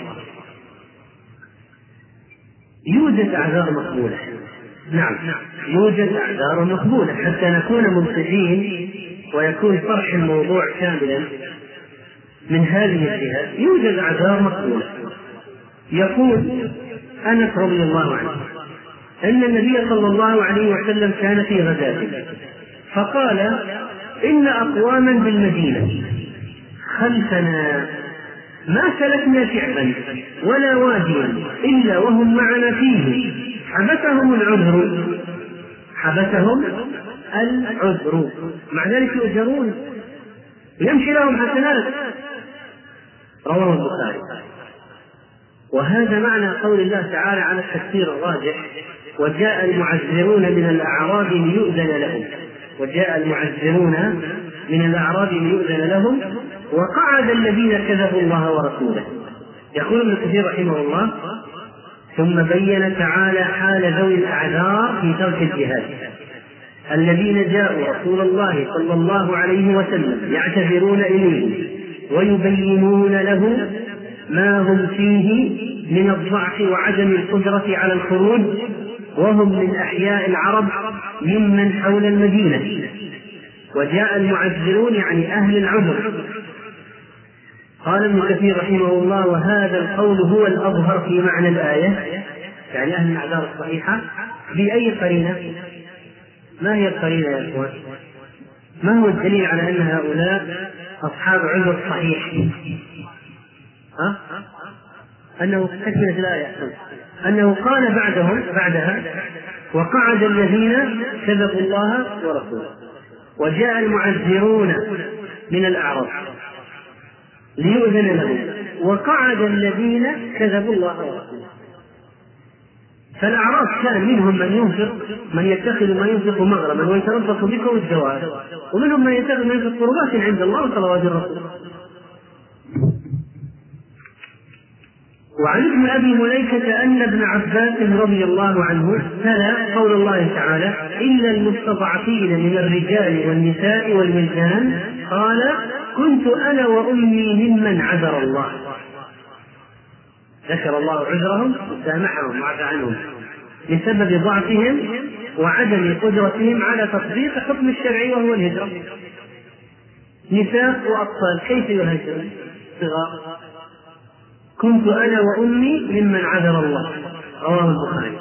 يوجد أعذار مقبولة، نعم يوجد أعذار مقبولة حتى نكون منصفين ويكون طرح الموضوع كاملا من هذه الجهة. يوجد أعذار مقبولة. يقول أنس رضي الله عنه أن النبي صلى الله عليه وسلم كان في غزاة فقال: إن أقواما بالمدينة خلفنا ما سلكنا شعبا ولا واديا إلا وهم معنا فيه، حبسهم العذر، حبسهم العذر، مع ذلك يؤجرون يمشي لهم حسنات. رواه البخاري. وهذا معنى قول الله تعالى على التفسير الراجح: وجاء المعذرون من الأعراب ليؤذن لهم، وجاء المعذرون من الأعراب ليؤذن لهم وقعد الذين كذبوا الله ورسوله. يقول ابن كثير رحمه الله: ثم بين تعالى حال ذوي الأعذار في ترك الجهاد الذين جاءوا رسول الله صلى الله عليه وسلم يعتذرون إليه ويبينون له ما هم فيه من الضعف وعدم القدرة على الخروج، وهم من أحياء العرب ممن حول المدينة. وجاء المعذرون يعني أهل العذر. قال ابن كثير رحمه الله: وهذا القول هو الأظهر في معنى الآية، يعني أهل الأعذار الصحيحة. بأي قرينة؟ ما هي القرينة يا إخوان؟ ما هو الدليل على أن هؤلاء أصحاب عذر صحيح؟ ها؟ أنه تكملة الآية أنه قال بعدهم بعدها: وقعد الذين كذبوا الله ورسوله وجاء المعذرون من الأعراب ليؤذن لهم وقعد الذين كذبوا الله ورسوله. فالأعراب كان منهم من ينفق من يتخذ ما ينفق مغرما ويتربص بكم الجواب، ومنهم من يتخذ ما ينفق قربات عند الله وصلوات الرسول. وعن ابن أبي مليكة أن ابن عباس رضي الله عنه تلا قول الله تعالى: إلا المستضعفين من الرجال والنساء والولدان، قال: كنت أنا وأمي ممن عذر الله. ذكر الله عذرهم وسامحهم وعفى عنهم بسبب ضعفهم وعدم قدرتهم على تطبيق حكم الشرع وهو الهجرة. نساء وأطفال كيف يهاجرون؟ صغار. كنت أنا وأمي ممن عذر الله. رواه البخاري.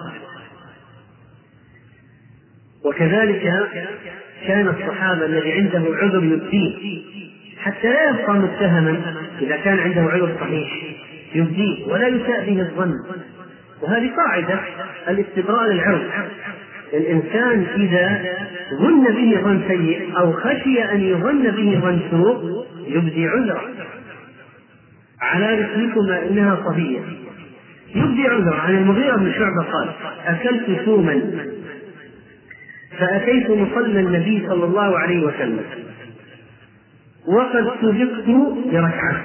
وكذلك كان الصحابة الذي عنده عذر يبديه حتى لا يبقى متهما، إذا كان عنده عذر صحيح يبديه ولا يساء به الظن. وهذه قاعدة الاستبراء للعرض. الإنسان إذا ظن به ظن سيء أو خشي أن يظن به ظن سوء يبدي عذره. على رسلكما إنها صفية يبدي عذره. عن المغيرة بن شعبة قال: أكلت ثوما فأتيت مصلى النبي صلى الله عليه وسلم وقد سبقت بركعة،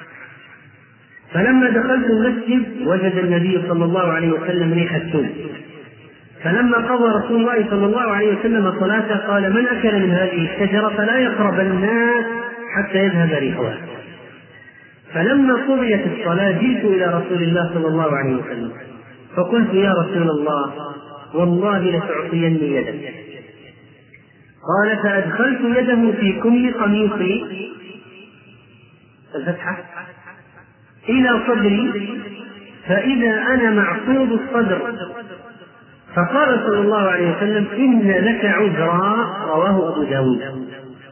فلما دخلت المسجد وجد النبي صلى الله عليه وسلم ريح الثوم، فلما قضى رسول الله صلى الله عليه وسلم صلاته قال: من أكل من هذه الشجرة فلا يقرب الناس حتى يذهب ريحها. فلما قضيت الصلاة جئت إلى رسول الله صلى الله عليه وسلم فقلت: يا رسول الله والله لتعطيني يدك. قال: فأدخلت يده في كم قميصي الفتحة إلى صدري فإذا أنا معقود الصدر، فقال صلى الله عليه وسلم: إن لك عذرا. رواه أبو داود.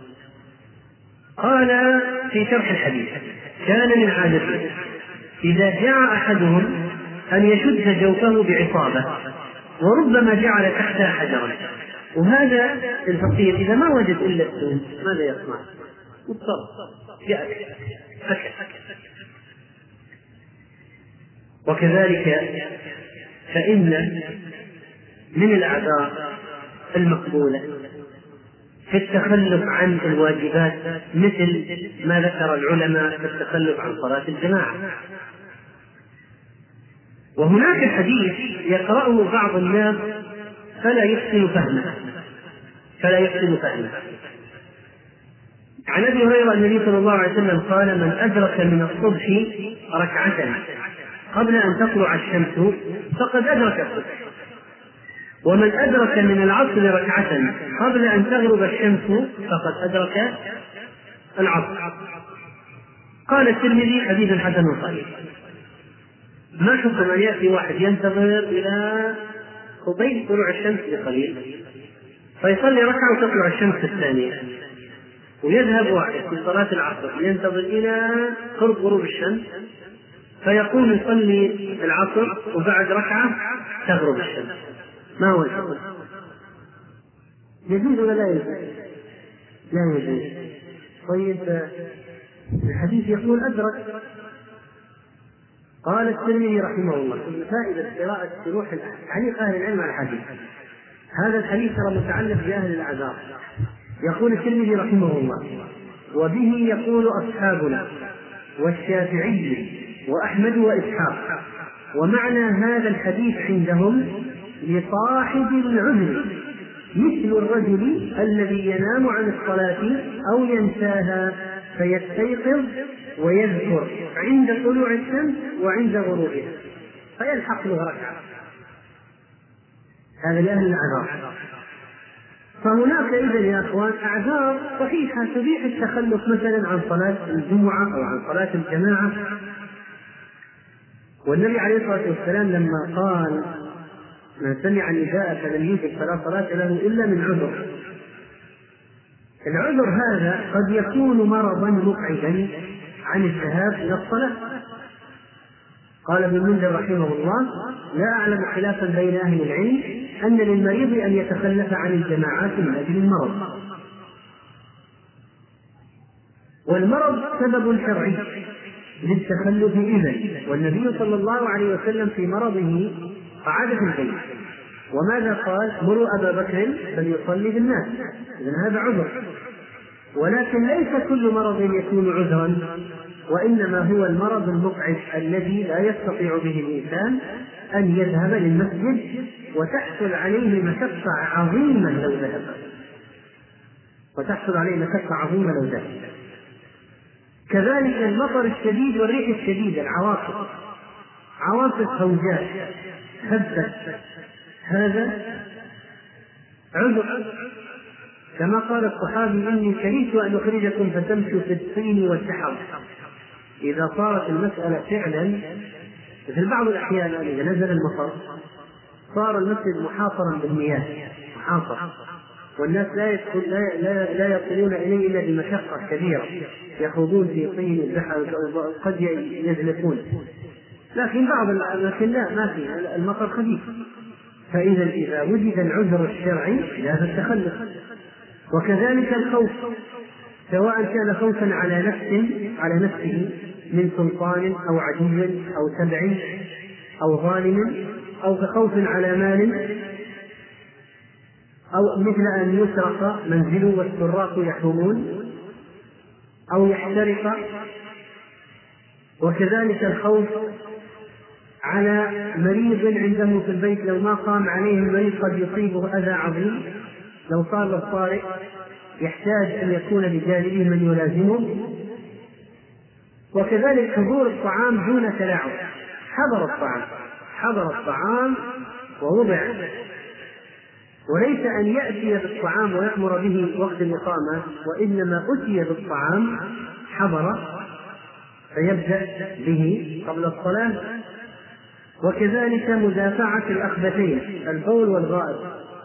قال في شرح الحديث: كان من عادته إذا جاء أحدهم أن يشد جوفه بعصابة وربما جعل تحتها حجرا. وهذا الفقير إذا ما وجد إلا الثوم ماذا يصنع؟ مضطر يأكل أكل. وكذلك فإن من الأعذار المقبولة في التخلف عن الواجبات مثل ما ذكر العلماء في التخلف عن صلاة الجماعة. وهناك حديث يقرأه بعض الناس فلا يحسن فهمه فلا يحسن فهمه عن أبي هريرة النبي صلى الله عليه وسلم قال: من أدرك من الصبح ركعة قبل أن تطلع الشمس فقد أدرك الصبح، ومن أدرك من العصر ركعة قبل أن تغرب الشمس فقد أدرك العصر. قال الترمذي: حديث حسن صحيح. ما حكم أن يأتي واحد ينتظر إلى قبيل طلوع الشمس بقليل فيصلي ركعة وتطلع الشمس الثانية، ويذهب واحد في صلاة العصر ينتظر إلى قرب غروب الشمس فيقوم يصلي العصر وبعد ركعة تغرب الشمس، ما هو الحكم؟ يجوز ولا لا يجوز؟ لا يجوز. طيب الحديث يقول أدرك. قال الترمذي رحمه الله فائدة قراءة شروح تعليق أهل العلم على الحديث. هذا الحديث ترى متعلق بأهل الأعذار. يقول الترمذي رحمه الله: وبه يقول أصحابنا والشافعي وأحمد وإسحاق، ومعنى هذا الحديث عندهم لصاحب العذر مثل الرجل الذي ينام عن الصلاة أو ينساها فيستيقظ ويذكر عند طلوع الشمس وعند غروبها فيلحق له ركعة. هذا لأهل الأعذار. فهناك إذن يا أخوان أعذار صحيحة تبيح التخلف مثلا عن صلاة الجمعة أو عن صلاة الجماعة. والنبي عليه الصلاة والسلام لما قال: من سمع النداء فلم يجب فلا صلاة له إلا من عذر. العذر هذا قد يكون مرضا مقعدا عن الذهاب إلى الصلاة. قال ابن المنذر رحمه الله: لا أعلم خلافا بين أهل العلم أن للمريض أن يتخلف عن الجماعات من أجل المرض. والمرض سبب شرعي للتخلف إذن، والنبي صلى الله عليه وسلم في مرضه قعد في البيت، وماذا قال؟ مروا أبا بكر فليصلي بالناس. إذن هذا عذر. ولكن ليس كل مرض يكون عذرا، وإنما هو المرض المقعد الذي لا يستطيع به الإنسان أن يذهب للمسجد وتحصل عليه مشقة عظيمة لو ذهب وتحصل عليه مشقة عظيمة لو ذهب. كذلك المطر الشديد والريح الشديدة، العواصف عواصف هوجاء هبت، هذا عذر. كما قال الصحابي: إني كرهت أن أخرجكم فتمشوا في الطين والسحر. إذا صارت المسألة فعلا في بعض الأحيان إذا نزل المطر صار المسجد محاصرا بالمياه، محاصر، والناس لا يدخل لا, لا, لا يصلون إليه إلا بمشقة كبيرة، يخوضون في طين البحر قد يزلقون. لكن بعض الأماكن لا، ما في، المطر خفيف. فإذا إذا وجد العذر الشرعي لا التخلف. وكذلك الخوف، سواء كان خوفا على نفس على نفسه من سلطان أو عدو أو تبع أو ظالم، أو كخوف على مال، أو مثل أن يسرق منزله والسراق يحرمون أو يحترق. وكذلك الخوف على مريض عنده في البيت، لو ما قام عليه المريض قد يصيبه أذى عظيم، لو صار الطارئ يحتاج أن يكون بجانبه من يلازمه. وكذلك حضور الطعام دون تلاعب، حضر الطعام حضر الطعام ووضع، وليس أن يأتي بالطعام ويأمر به وقت الإقامة، وإنما أتي بالطعام حضر فيبدأ به قبل الصلاة. وكذلك مدافعة الأخبثين، البول والغائط،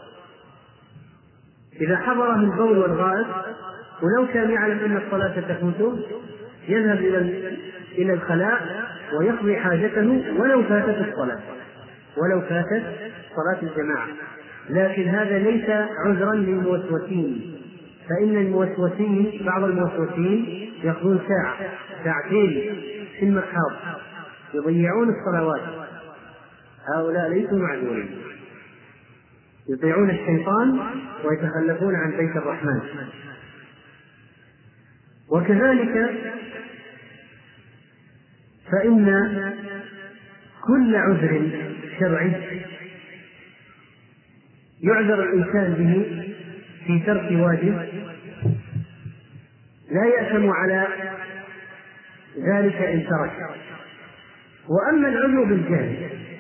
إذا حضره البول والغائط ولو كان يعلم أن الصلاة تفوته يذهب إلى الخلاء ويقضي حاجته ولو فاتت الصلاة ولو فاتت صلاة الجماعة. لكن هذا ليس عذرا للموسوسين، فإن الموسوسين بعض الموسوسين يقضون ساعة ساعتين في المحاض يضيعون الصلوات، هؤلاء ليسوا معذورين، يطيعون الشيطان ويتخلفون عن بيت الرحمن. وكذلك فإن كل عذر شرعي يعذر الإنسان به في ترك واجب لا يأثم على ذلك إن ترك. وأما العذر بالجهل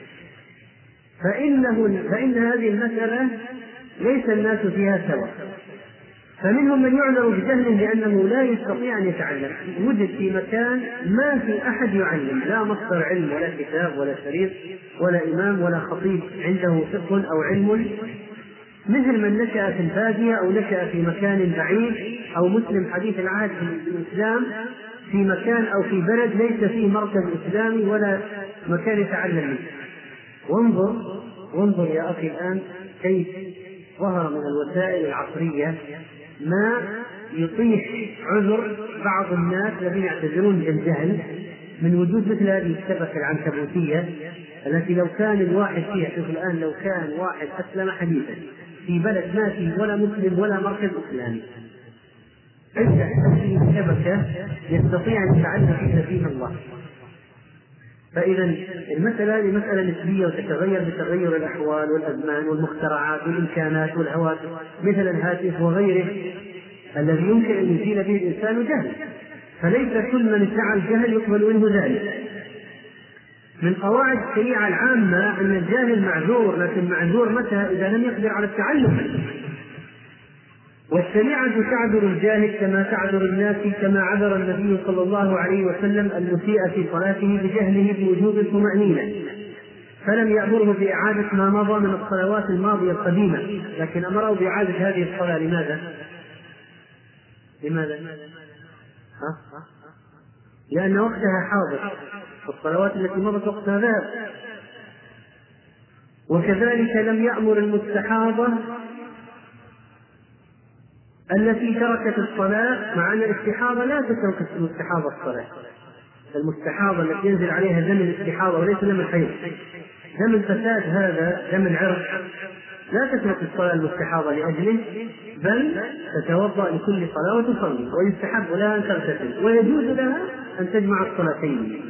فإنه فإن هذه المسألة ليس الناس فيها سواء، فمنهم من يعذر بجهل لأنه لا يستطيع أن يتعلم، وجد في مكان ما في أحد يعلم، لا مصدر علم ولا كتاب ولا شريط ولا إمام ولا خطيب عنده فقه أو علم، مثل من نشأ في البادية أو نشأ في مكان بعيد أو مسلم حديث العهد في الإسلام في مكان أو في بلد ليس فيه مركز إسلامي ولا مكان يتعلم منه. وانظر وانظر يا أخي الآن كيف ظهر من الوسائل العصرية ما يطيح عذر بعض الناس الذين يعتذرون بالجهل من وجود مثل هذه الشبكة العنكبوتية التي لو كان الواحد فيها، شوف الآن لو كان واحد أسلم حديثا في بلد ما فيه ولا مسلم ولا مركز إسلامي، عند هذه الشبكة يستطيع أن يتعلم في سبيل الله. فإذا المسألة هذه مسألة نسبية وتتغير بتغير الأحوال والأزمان والمخترعات والإمكانات والهواتف مثل الهاتف وغيره الذي يمكن أن يزيل به الإنسان جهل، فليس كل من ادعى الجهل يقبل منه ذلك. من قواعد الشريعة العامة أن الجاهل معذور، لكن معذور متى؟ إذا لم يقدر على التعلم. والشريعة تعذر الجاهل كما تعذر الناس، كما عذر النبي صلى الله عليه وسلم المسيء في صلاته بجهله بوجوب الطمأنينة، فلم يأمره بإعادة ما مضى من الصلوات الماضية القديمة، لكن أمره بإعادة هذه الصلاة. لماذا؟ لماذا؟ ها؟ لأن وقتها حاضر، والصلوات التي مضت وقتها ذهب. وكذلك لم يأمر المستحاضة التي تركت الصلاة، مع أن الاستحاضة لا تترك المستحاضة الصلاة. المستحاضة التي ينزل عليها دم الاستحاضة وليس دم الحيض، دم الفساد هذا دم العرق، لا تترك الصلاة المستحاضة لأجله، بل تتوضأ لكل صلاة وتصلي، ويستحب لها أن تغتسل، ويجوز لها أن تجمع الصلاتين.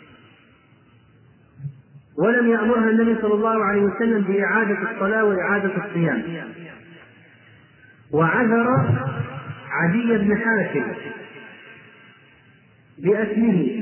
ولم يأمرها النبي صلى الله عليه وسلم بإعادة الصلاة وإعادة الصيام. وعذر عدي بن حاتم بأسمه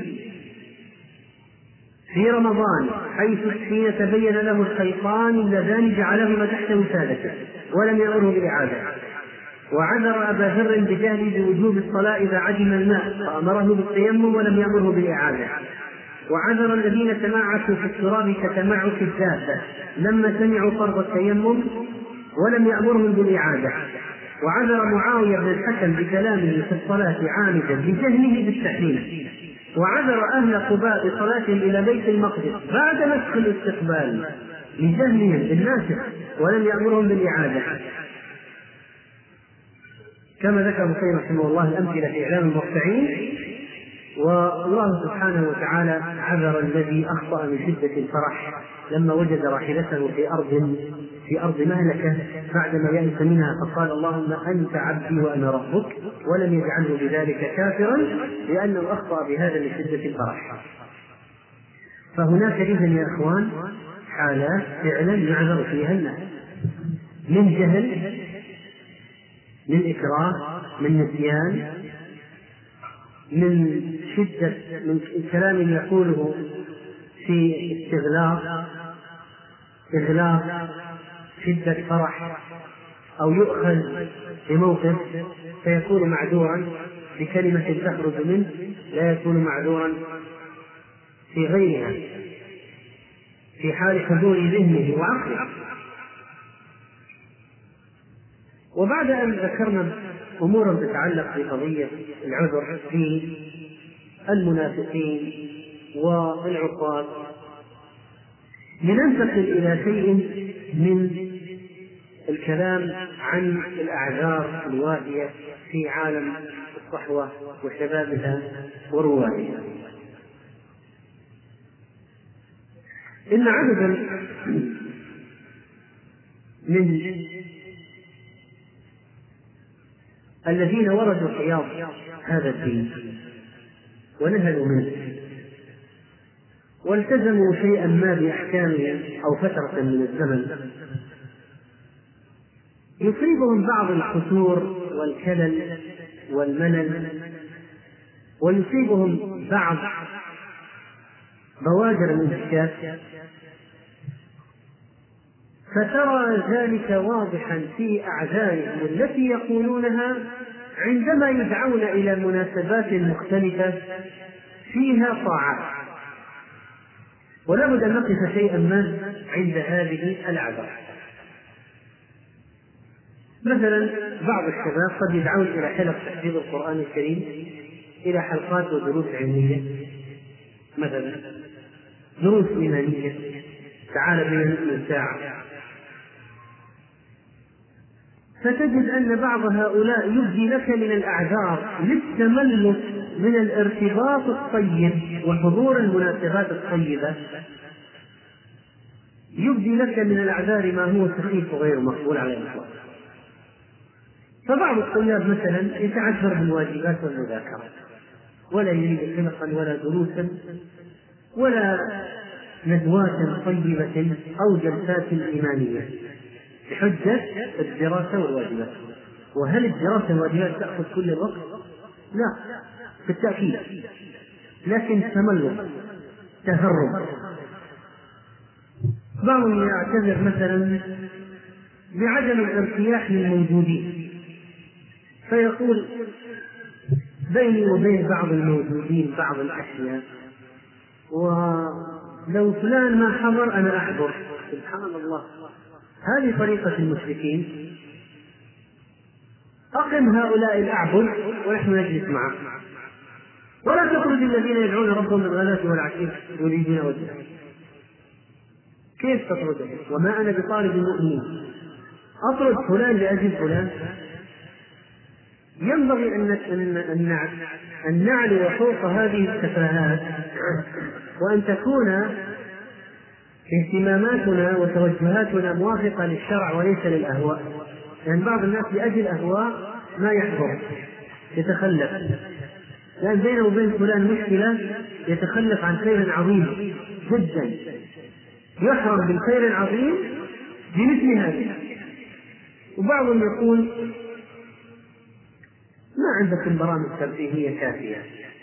في رمضان حيث حين تبين له الخيطان اللذان جعلهما تحت وسادته ولم يأمره بالإعادة. وعذر أبا ذر بجهله بوجوب الصلاة إذا عدم الماء فأمره بالتيمم ولم يأمره بالإعادة. وعذر الذين تمعكوا في التراب كتمعك الدابة لما سمعوا فرض التيمم ولم يأمرهم بالإعادة. وعذر معاوية بن الحكم بكلامه في الصلاة عامدا بجهله بالتحريم. وعذر أهل قباء بصلاتهم إلى بيت المقدس بعد نسخ الاستقبال لجهلهم بالناسخ ولم يأمرهم بالإعادة، كما ذكر ابن القيم رحمه الله الأمثلة في إعلام المرتعين. والله سبحانه وتعالى عذر الذي أخطأ من شدة الفرح لما وجد راحلته في أرض في أرض مهلكة بعدما يئس منها فقال اللهم أنت عبدي وأنا ربك، ولم يجعله بذلك كافرا لأنه أخطأ بهذا من شدة الفرح. فهناك إذن يا إخوان حالات فعلا يعذر فيها الناس، من جهل، من إكراه، من نسيان، من شدة من كلام يقوله في استغلاق إغلاق شدة فرح، أو يؤخذ بموقف فيكون معذورا بكلمة تخرج منه لا يكون معذورا في غيرها في حال حضور ذهنه وعقله. وبعد أن ذكرنا أمورا تتعلق بقضية العذر في المنافقين والعقاد، لننتقل إلى شيء من الكلام عن الأعذار الوافية في عالم الصحوة وشبابها وروادها. إن عددا من الذين وردوا حياض هذا الدين ونهلوا منه والتزموا شيئا ما بأحكامه أو فترة من الزمن يصيبهم بعض الفتور والكلل والملل، ويصيبهم بعض بوادر الانتكاس، فترى ذلك واضحا في أعذارهم التي يقولونها عندما يدعون إلى مناسبات مختلفة فيها طاعات. ولا بد أن نقف شيئا ما عند هذه الأعذار. مثلا بعض الشباب قد يدعون إلى حلق تحفيظ القرآن الكريم إلى حلقات ودروس علمية مثلا، دروس إيمانية، تعال بنا نؤمن ساعة، فتجد أن بعض هؤلاء يبدي لك من الأعذار للتملك من الارتباط الطيب وحضور المناسبات الطيبة، يبدي لك من الأعذار ما هو سخيف وغير مقبول على الإطلاق. فبعض الطلاب مثلا يتعذر بالواجبات والمذاكرة، ولا يريد حلقا ولا دروسا ولا ندوات طيبة أو جلسات إيمانية بحجة الدراسة والواجبات. وهل الدراسة والواجبات تأخذ كل الوقت؟ لا بالتأكيد، لكن تملق، تهرب. بعضهم يعتذر مثلا بعدم الارتياح للموجودين، فيقول بيني وبين بعض الموجودين بعض الأشياء، ولو فلان ما حضر أنا أحضر. سبحان الله، هذه طريقة المشركين. أقم هؤلاء الأعبد ونحن نجلس معه، ولا تخرج الذين يدعون ربهم بالغداة والعشي يريدون وجهه. كيف تطرده؟ وما أنا بطارد المؤمنين، أطرد فلان لأجل فلان؟ ينبغي أن نعلو فوق هذه التفاهات، وأن تكون اهتماماتنا وتوجهاتنا موافقة للشرع وليس للأهواء. لأن يعني بعض الناس لأجل أهواء ما يحضر، يتخلف، لأن بينه وبين فلان مشكلة يتخلف عن خير عظيم جدا، يحرم بالخير العظيم بمثل هذا. وبعضهم يقول ما عندكم برامج ترفيهية كافية،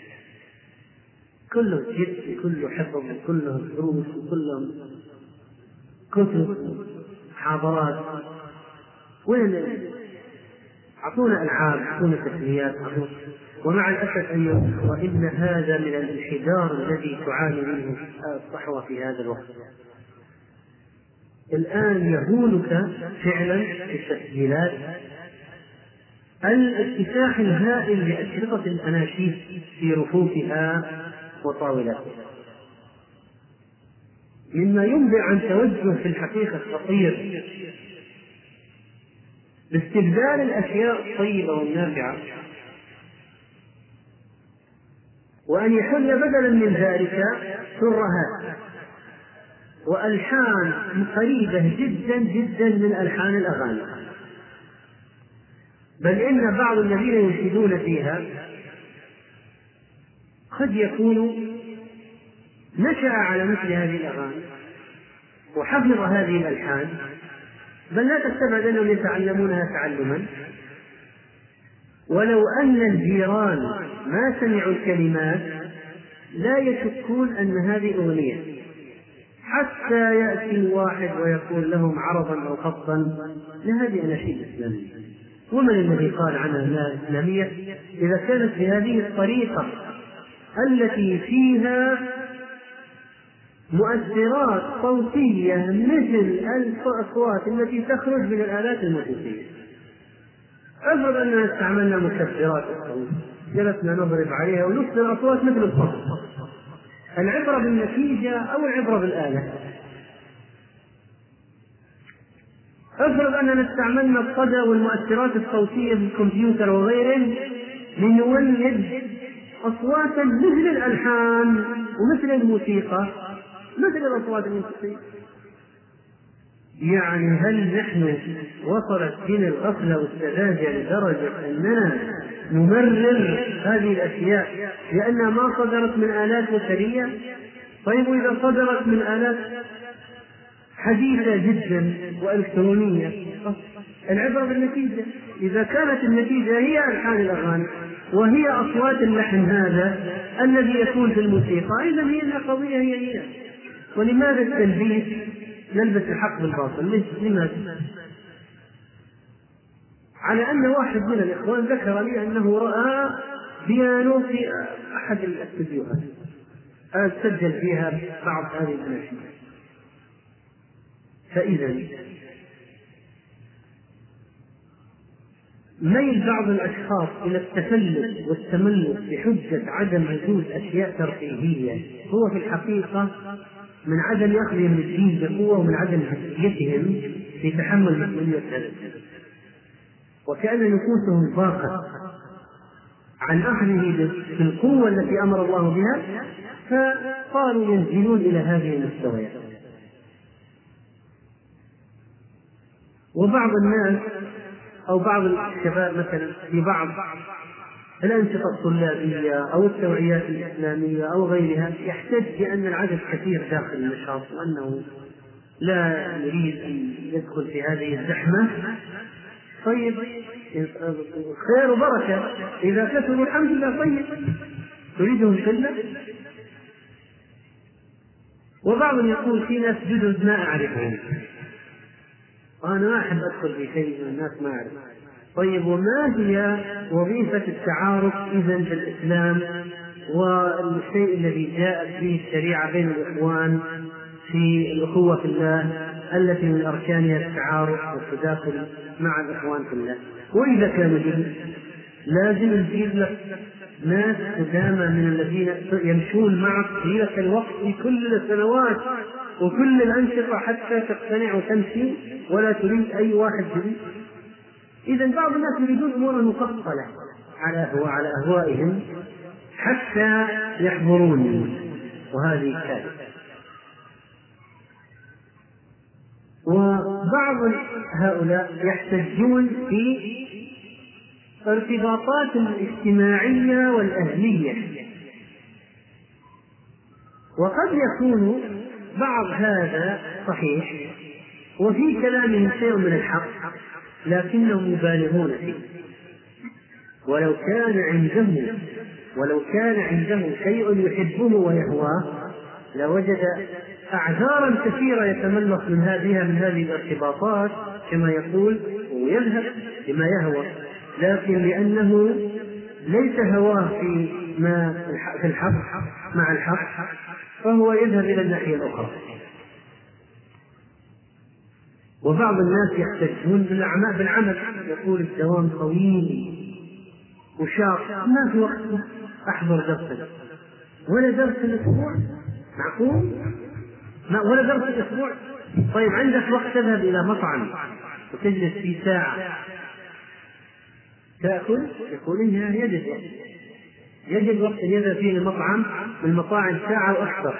كله جد، كله حفظ، وكله دروس، وكله كتب، محاضرات، وين أعطونا ألعاب، أعطونا تسليات. ومع الأسف أيها الأخوة إن هذا من الانحدار الذي تعاني منه الصحوة في هذا الوقت. الآن يهونك فعلا في التسجيلات الافتتاح الهائل لأشرطة الأناشيد في رفوفها وطاولاتها، مما ينبئ عن توجه في الحقيقة خطير باستبدال الأشياء الطيبة والنافعة، وأن يحل بدلا من ذلك ترهات وألحان قريبة جدا جدا من ألحان الأغاني، بل إن بعض الذين ينشدون فيها قد يكون نشأ على مثل هذه الأغاني وحفظ هذه الألحان، بل لا تستبعد أنهم يتعلمونها تعلما. ولو أن الجيران ما سمعوا الكلمات لا يشكون أن هذه أغنية، حتى يأتي الواحد ويقول لهم عرضا أو خطا لهذه أناشيد إسلامية. ومن الذي قال عنها لا إسلامية إذا كانت بهذه الطريقة التي فيها مؤثرات صوتية مثل الأصوات التي تخرج من الآلات الموسيقية؟ افرض أننا استعملنا مكبرات الصوت، جلسنا نضرب عليها ونصدر أصوات مثل الصوت، العبرة بالنتيجة أو العبرة بالآلة؟ افرض أننا استعملنا الصدى والمؤثرات الصوتية بالكمبيوتر وغيره لنولد أصواتا مثل الألحان ومثل الموسيقى مثل الأصوات الموسيقية. يعني هل نحن وصلت بنا الغفلة والسذاجة لدرجة أننا نمرر هذه الأشياء لأنها ما صدرت من آلات بشرية؟ طيب وإذا صدرت من آلات حديثة جدا وإلكترونية؟ العبرة بالنتيجة. إذا كانت النتيجة هي ألحان الأغاني وهي أصوات اللحن هذا الذي يكون في الموسيقى، إذا هي القضية هي هي. ولماذا التلبيس؟ نلبس الحق بالباطل. لماذا؟ على أن واحد من الإخوان ذكر لي أنه رأى بيانو في أحد الاستديوهات سجل فيها بعض هذه الأناشيد. فإذا ميل بعض الأشخاص إلى التفلت والتملك بحجة عدم وجود أشياء ترفيهية هو في الحقيقة من عدم أخذهم الدين بقوة ومن عدم حسيتهم في تحمل مسؤولية هذا، وكأن نفوسهم ضاقت عن أخذه بالقوة التي أمر الله بها، فصاروا ينزلون إلى هذه المستويات. وبعض الناس أو بعض الشباب مثلا في بعض الأنشطة الطلابية أو التوعيات الإسلامية أو غيرها يحتج بأن العدد كثير داخل النشاط وأنه لا يريد أن يدخل في هذه الزحمة. طيب خير وبركة، إذا كثروا الحمد لله. طيب تريدهم كله؟ وبعض يقول في ناس جدد ما أعرفهم، أنا ما أحب أدخل في شيء من الناس ما أعرف. طيب وما هي وظيفة التعارف إذن بالإسلام والشيء الذي جاءت به الشريعة بين الإخوان في الأخوة في الله التي من أركانها التعارف والتداخل مع الإخوان في الله؟ وإذا كانوا جدد لازم نجيب لك ناس قدامى من الذين يمشون معك طيلة الوقت في كل السنوات وكل الأنشطة حتى تقتنع وتمشي ولا تريد أي واحد جديد. إذن بعض الناس يريدون أمورا مفصلة على أهواء على أهوائهم حتى يحضرون، وهذه كارثة. وبعض هؤلاء يحتجون في ارتباطات الاجتماعية والأهلية، وقد يكون بعض هذا صحيح وفي كلامهم شيء من الحق لكنهم يبالغون فيه. ولو كان عنده ولو كان عنده شيء يحبه ويهواه لوجد أعذارا كثيرة يتملص من هذه من هذه الارتباطات كما يقول ويذهب لما يهوى، لكن لأنه ليس هواه في ما في الحق مع الحق فهو يذهب إلى الناحية الأخرى. وبعض الناس يحتجون بالأعمال بالعمل، يقول الدوام طويل وشاق ما في وقت أحضر درسا ولا درس الأسبوع، معقول؟ ما ولا درس الأسبوع. طيب عندك وقت تذهب إلى مطعم وتجلس في ساعة تأكل؟ يقول إنها يجب يجب وقت يذهب فيه المطعم من المطاعم ساعة وأكثر،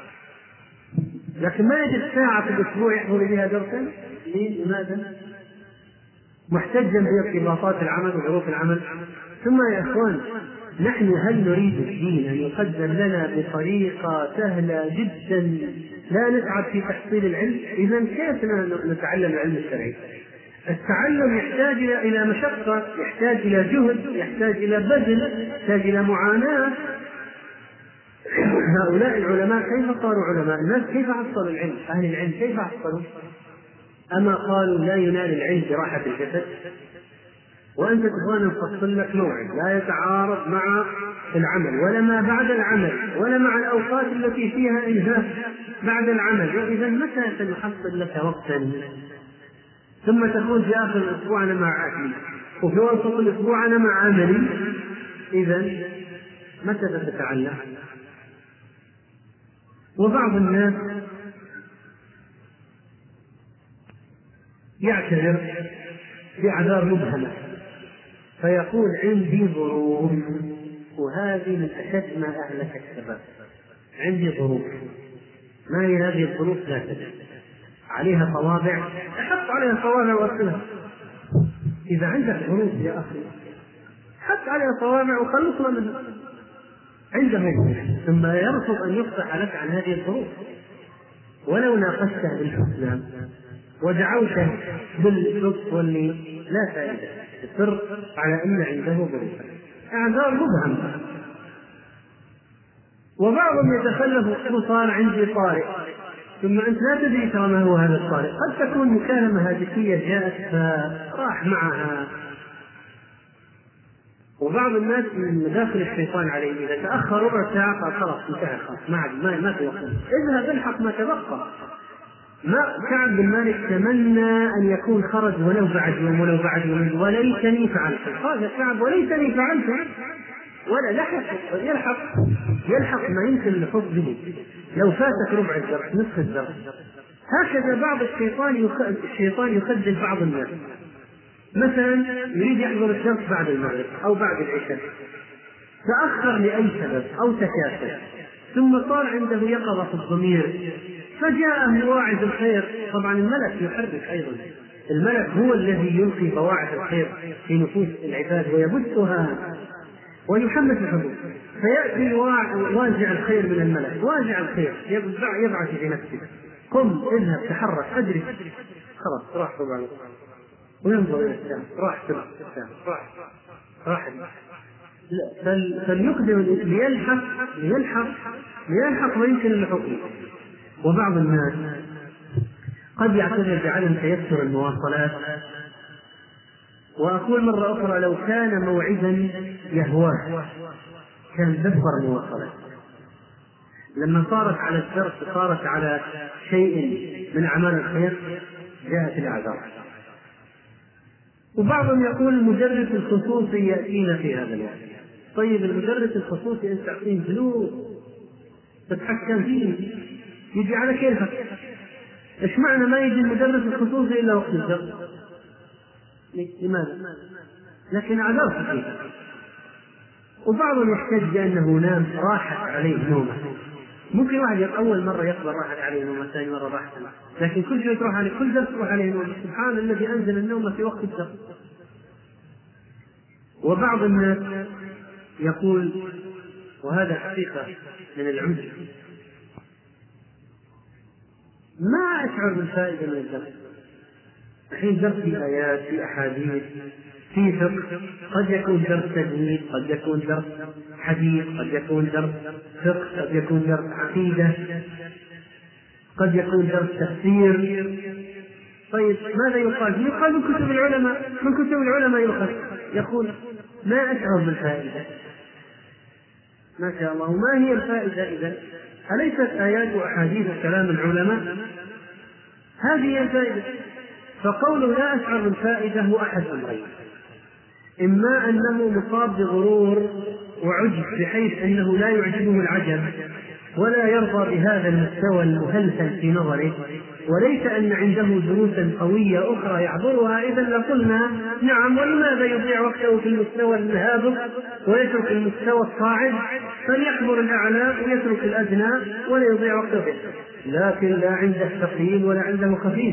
لكن ما يجب ساعة في الأسبوع يحضر بها درسا. لماذا؟ محتجا بارتباطات العمل وظروف العمل. ثم يا إخوان نحن هل نريد الدين أن يقدم لنا بطريقة سهلة جدا لا نتعب في تحصيل العلم؟ إذن كيف نتعلم العلم الشرعي؟ التعلم يحتاج إلى مشقة، يحتاج إلى جهد، يحتاج إلى بذل، يحتاج إلى معاناة. هؤلاء العلماء كيف صاروا علماء؟ الناس كيف حصلوا العلم؟ أهل العلم كيف حصلوا؟ أما قالوا لا ينال العلم براحة الجسد؟ وأنت تبغى نفصل لك موعد لا يتعارض مع العمل ولا ما بعد العمل ولا مع الأوقات التي فيها إنهاك بعد العمل، إذا متى سنحصل لك وقتا؟ ثم تكون في آخر الأسبوع أنا مع عقلي وفي وسط الأسبوع أنا مع عملي، إذا متى تتعلم؟ وبعض الناس يعتذر بأعذار مبهمة فيقول عندي ظروف، وهذه من أشد ما أهلك الشباب. عندي ظروف، ما هي هذه الظروف؟ لا تدري عليها طوابع، حط عليها طوابع وأصلها. إذا عندك ظروف يا أخي حط عليها طوابع وخلصنا منها. عنده ظروف ثم يرفض أن يفصح لك عن هذه الظروف، ولو ناقشته بالحسنى ودعوته باللطف واللين لا فائدة، تصر على أن عنده ظروف، أعذار مبهمة. وبعضهم يتخلف صار عندي طارئ، ثم أنت لا تدري ترى ما هو هذا الطارئ، قد تكون مكالمة هاتفية جاءت فراح معها. وبعض الناس من مداخل الشيطان عليه إذا تأخر ربع ساعة خلاص انتهى، خلاص ما عاد ما ما في وقت، اذهب الحق ما تبقى. ما كعب بن مالك تمنى أن يكون خرج ولو بعد يوم ولو بعد يوم، وليتني فعلت. قال كعب وليتني فعلت، ولا لحق يلحق يلحق ما يمكن الحظ به. لو فاتك ربع الدرس نصف الدرس. هكذا بعض الشيطان الشيطان يخدل بعض الناس، مثلا يريد يحضر الدرس بعد المغرب أو بعد العشاء، تأخر لأي سبب أو تكاسل، ثم صار عنده يقظة في الضمير فجاءه واعظ الخير. طبعا الملك يحرك أيضا، الملك هو الذي يلقي بواعث الخير في نفوس العباد ويبثها ويحمس الحبوب، فيأتي واجع الخير من الملك، واجع الخير يبعث في نفسه: قم اذهب تحرك أدرك. خلاص راح طبعا وينظر إلى الساعة، راح سبع الساعة راح راح لا فليقدم ليلحق ليلحق ليلحق ويمكن الحكم. وبعض الناس قد يعتذر بعدم تيسر المواصلات. وأقول مرة أخرى: لو كان موعدا يهواه كان دبر المواصلات. لما صارت على الدرس صارت على شيء من أعمال الخير جاءت الأعذار. وبعضهم يقول المدرس الخصوصي يأتينا في هذا الوقت. طيب المدرس الخصوصي أنت تعطيه فلوس تتحكم فيه، يجي على كيفك. إيش معنى ما يجي المدرس الخصوصي إلا وقت الدرس؟ لماذا؟ لكن عذرت فيه. وبعضهم يحتج بأنه نام راحت عليه نومه. ممكن واحد أول مرة يقبل راحت عليه نومه، ثاني مرة راحت، لكن كل شيء تروح عليه، كل درس تروح عليه نومه. سبحان الذي أنزل النوم في وقت الدرس. وبعض الناس يقول، وهذا حقيقة من العجب: ما أشعر بالفائدة من الدرس. الحين درس في آيات، في أحاديث، في فقه، قد يكون درس تجويد، قد يكون درس حديث، قد يكون درس فقه، قد يكون درس عقيدة، قد يكون درس تفسير. طيب ماذا يقال؟ يقال من كتب العلماء، من كتب العلماء يؤخذ. يقول ما أشعر بالفائدة. ما شاء الله، ما هي الفائدة إذن؟ أليست آيات وأحاديث كلام العلماء؟ هذه هي الفائدة. فقوله لا أشعر بالفائدة هو أحد أمرين: إما أنه مصاب بغرور وعجب بحيث أنه لا يعجبه العجب ولا يرضى بهذا المستوى المهلهل في نظره، وليس أن عنده دروسا قوية أخرى يحضرها. إذا لقلنا نعم، ولماذا يضيع وقته في المستوى الهابط ويترك المستوى الصاعد؟ فليحضر الأعلى ويترك الأدنى ولا يضيع وقته فيه. لكن لا عنده ثقيل ولا عنده خفيف،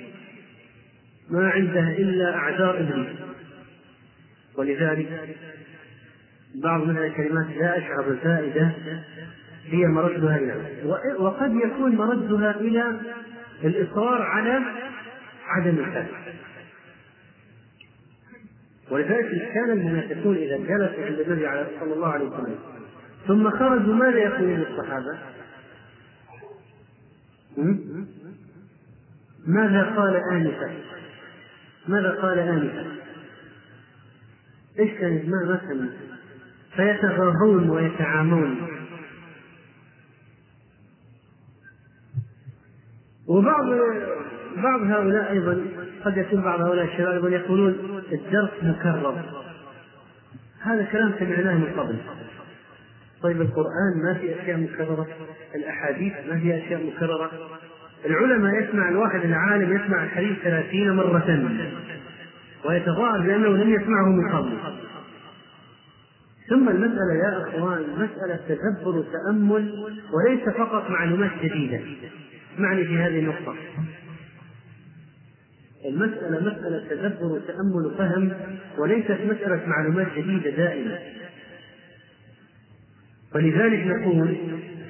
ما عنده إلا أعذار إبليس. ولذلك بعض من الكلمات لا أشعر بالفائدة هي مردها إلى، وقد يكون مردها إلى الإصرار على عدم الفائدة. ولذلك كان المنافقون إذا جلسوا عند النبي صلى الله عليه وسلم ثم خرجوا ماذا يقولون الصحابة؟ ماذا قال آنفا؟ ماذا قال آنفا؟ إيش كان ما مثلا؟ فيتغاضون ويتعامون. وبعض بعض هؤلاء أيضا قد يكون بعض هؤلاء الشباب أيضا يقولون الدرس مكرر. هذا كلام سمعناه من قبل. طيب القرآن ما في أشياء مكررة، الأحاديث ما في أشياء مكررة. العلماء يسمع الواحد العالم يسمع الحديث ثلاثين مرة ويتظاهر بأنه لم يسمعه من قبل. ثم المسألة يا أخوان مسألة تدبر وتأمل وليس فقط معلومات جديدة. معني في هذه النقطة، المسألة مسألة تدبر وتأمل وفهم وليست مسألة معلومات جديدة دائما. ولذلك نقول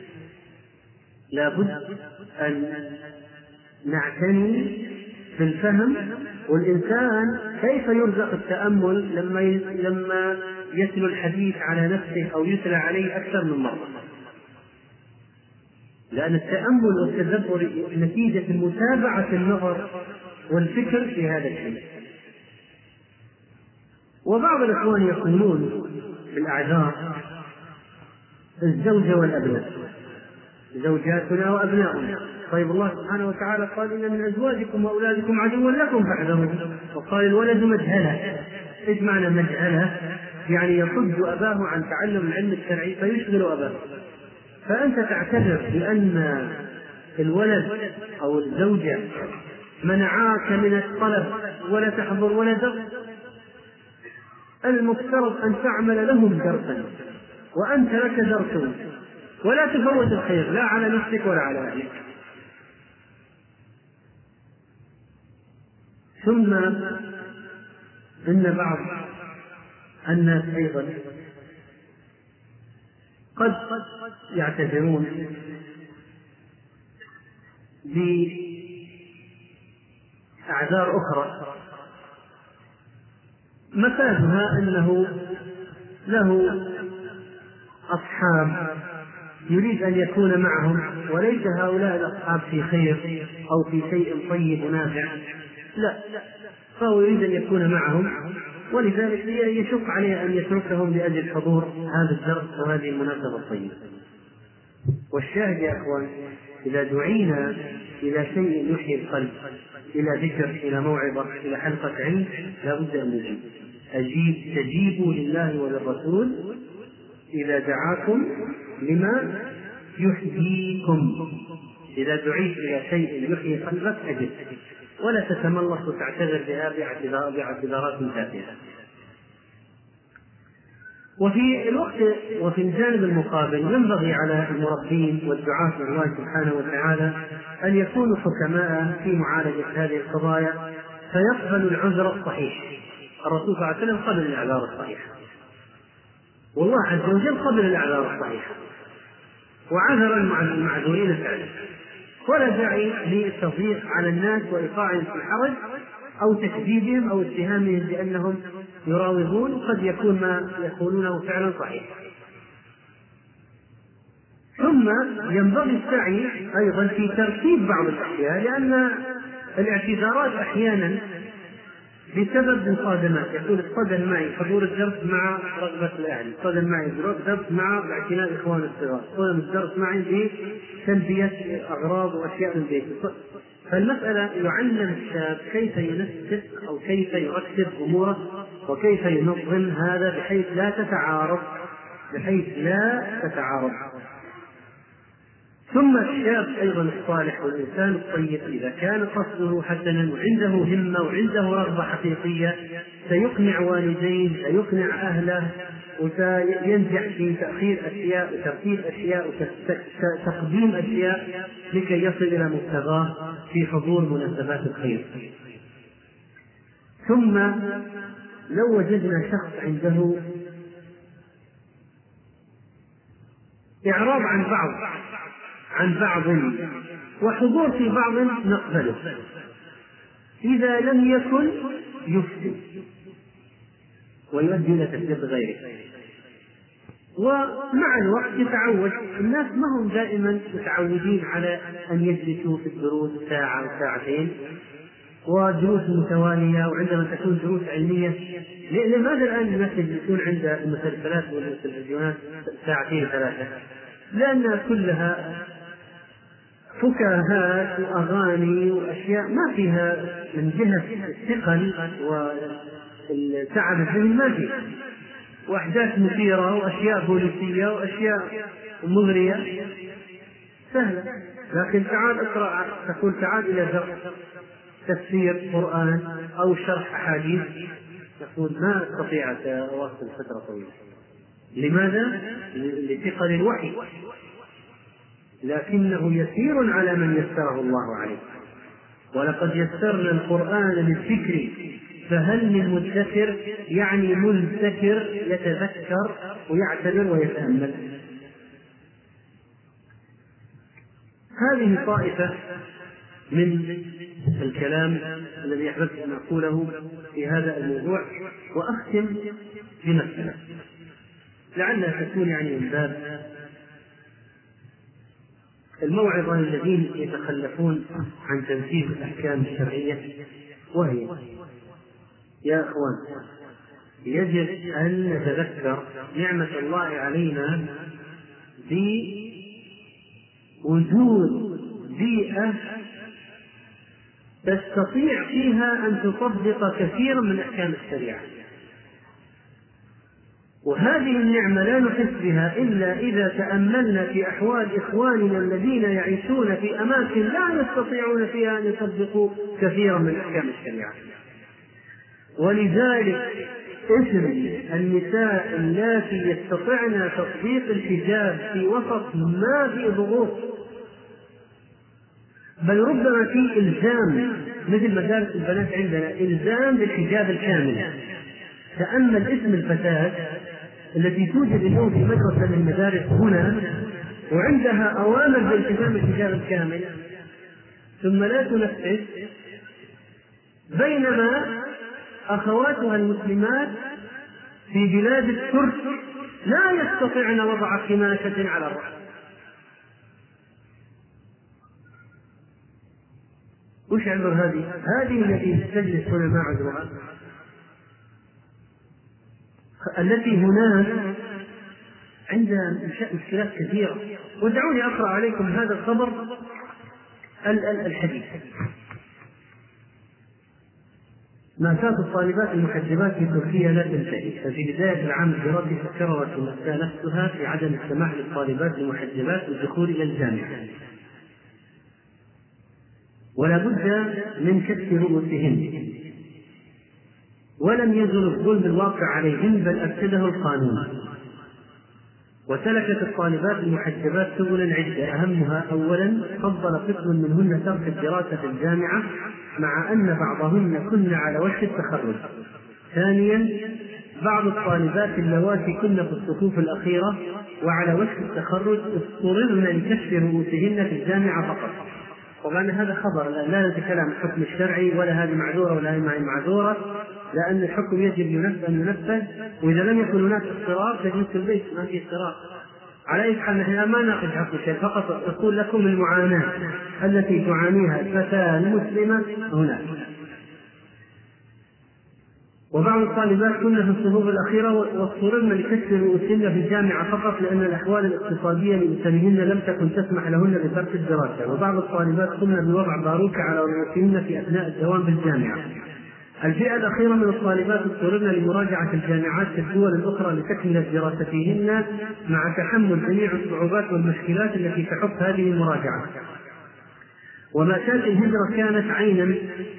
لابد أن نعتني بالفهم. والإنسان كيف يرزق التأمل لما لما يتلو الحديث على نفسه أو يتلى عليه أكثر من مرة؟ لأن التأمل والتدبر نتيجة متابعة النظر والفكر في هذا الشيء. وبعض الإخوان يقولون بالأعذار الزوجة والأبناء. زوجاتنا وأبناؤنا. طيب الله سبحانه وتعالى قال إن من أزواجكم وأولادكم عدوا لكم فاحذروه، وقال الولد مجهلة. إيش معنى مجهلة؟ يعني يصد أباه عن تعلم العلم الشرعي فيشغل أباه. فأنت تعتذر بأن الولد أو الزوجة منعاك من الطلب ولا تحضر ولا درس؟ المفترض أن تعمل لهم درسا وأنت لك درس، ولا تفوت الخير لا على نفسك ولا على أهلك. ثم إن بعض الناس أيضا قد يعتذرون بأعذار أخرى مفادها أنه له أصحاب يريد أن يكون معهم، وليس هؤلاء الأصحاب في خير أو في شيء طيب ونافع، لا، فهو يريد أن يكون معهم، ولذلك يشق عليه أن يتركهم لأجل حضور هذا الدرس وهذه المناسبة الطيبة. والشاهد يا أخوان، إذا دعينا إلى شيء يحيي القلب، إلى ذكر، إلى موعظة، إلى حلقة علم، لا بد أن نجيب. أجيب تجيبوا لله وللرسول إذا دعاكم لما يحييكم. إذا دعيت إلى شيء يحيي قلبك أجب، ولا تتملص وتعتذر بها باعتذارات تافهة. وفي الوقت وفي الجانب المقابل ينبغي على المربين والدعاة إلى الله سبحانه وتعالى أن يكونوا حكماء في معالجة هذه القضايا، فيقبل العذر الصحيح. الرسول صلى الله عليه وسلم قبل الأعذار الصحيحة، والله عز وجل قبل الأعذار الصحيحة وعذر المعذورين فعلا، ولا داعي للتضييق على الناس وإيقاعهم في الحرج أو تكذيبهم أو اتهامهم بأنهم يراوغون، قد يكون ما يقولونه فعلا صحيح. ثم ينبغي السعي أيضا في ترتيب بعض الأشياء، لأن الاعتذارات أحيانا بسبب مصادمات، يقول اصطدم معي حضور الدرس مع رغبة الأهل، اصطدم معي الدرس مع اعتناء إخوان الصغار، اصطدم الدرس معي بتلبية أغراض وأشياء من البيت. فالمسألة يعلم الشاب كيف ينسق أو كيف يرتب أموره وكيف ينظم هذا بحيث لا تتعارض بحيث لا تتعارض. ثم الشاب أيضا الصالح والإنسان الطيب إذا كان قصده حسنا وعنده همة وعنده رغبة حقيقية سيقنع والديه، سيقنع أهله، وسينجح في تأخير أشياء وترتيب أشياء وتقديم أشياء لكي يصل إلى مبتغاه في حضور مناسبات الخير. ثم لو وجدنا شخص عنده إعراض عن بعض عن بعض وحضور في بعض نقبله، إذا لم يكن يفسد ويؤدي إلى تفسير غيره. ومع الوقت يتعود الناس، ما هم دائما متعودين على أن يجلسوا في الدروس ساعة أو ساعتين ودروس متوالية، وعندما تكون دروس علمية لماذا الآن الناس يجلسون عند المسلسلات والتلفزيونات ساعتين ثلاثة؟ لأنها كلها فكاهات وأغاني وأشياء ما فيها من جهة الثقل والتعب الذهن، ما فيها، وأحداث مثيرة وأشياء بوليسية وأشياء مغرية سهلة. لكن تعال اقرأ، تقول تعال إلى درس تفسير قرآن أو شرح أحاديث، تقول ما أستطيع أواصل فترة طويلة. لماذا؟ لثقل الوحي، لكنه يسير على من يسره الله عليه. ولقد يسرنا القرآن للذكر فهل من مدكر، يعني مذكر يتذكر ويعتبر ويتأمل. هذه طائفة من الكلام الذي أحببت أن أقوله في هذا الموضوع. وأختم بمسألة لعلها تكون يعني من باب الموعظة للذين يتخلفون عن تنفيذ الأحكام الشرعية، وهي يا أخوان يجب أن نتذكر نعمة الله علينا وجود بيئة تستطيع فيها أن تطبق كثيرا من أحكام الشريعة، وهذه النعمة لا نحس بها إلا إذا تأملنا في أحوال إخواننا الذين يعيشون في أماكن لا يستطيعون فيها أن يطبقوا كثيرا من أحكام الشريعة. ولذلك اسم النساء اللاتي يستطعن تطبيق الحجاب في وسط ما في ضغوط، بل ربما في إلزام، مثل مدارس البنات عندنا إلزام بالحجاب الكامل. تأمل اسم الفتاة التي توجد اليوم في مدرسة من المدارس هنا وعندها أوامر بالتزام الحجاب الكامل ثم لا تنفذ، بينما أخواتها المسلمات في بلاد الترك لا يستطيعن وضع قماشة على الرأس. وش عبر هذه؟ هذه التي تجلس هنا ما عذرها، التي هناك عندها مشكلات كثيرة. ودعوني أقرأ عليكم هذا الخبر الحديث. مأساة الطالبات المحجبات في تركيا لا تنتهي. ففي بداية العام الدراسي تكررت المأساة نفسها في عدم السماح للطالبات المحجبات بالدخول إلى الجامعة، ولا بد من كشف رؤوسهن، ولم يزل الظلم الواقع عليهن بل أفسده القانون. وسلكت الطالبات المحجبات سبلا عدة، أهمها أولا فضل قسم منهن ترك الدراسة في الجامعة مع أن بعضهن كن على وشك التخرج. ثانيا بعض الطالبات اللواتي كن في الصفوف الأخيرة وعلى وشك التخرج اضطررن لكشف رؤوسهن في الجامعة فقط. طبعا هذا خبر، لا نتكلم عن الحكم الشرعي ولا هذه معذورة ولا هذه معذورة، لأن الحكم يجب أن ينفذ، وإذا لم يكن هناك اضطرار تجلس في البيت، ما في اضطرار. على أي حال نحن ما ناقش حكم الشرعي، فقط أقول لكم المعاناة التي تعانيها الفتاة المسلمة هناك. وبعض الطالبات كنا في الصفوف الأخيرة واضطررن لكشف رؤوسهن في الجامعة فقط لأن الأحوال الاقتصادية لأسرهن لم تكن تسمح لهن بترك الدراسة. وبعض الطالبات كنا بوضع باروكة على رؤوسهن في أثناء الدوام بالجامعة. الفئة الأخيرة من الطالبات اضطررن لمراجعة الجامعات في الدول الأخرى لتكمل دراستهن مع تحمل جميع الصعوبات والمشكلات التي تحف هذه المراجعة. ومأساة الهجرة كانت عينا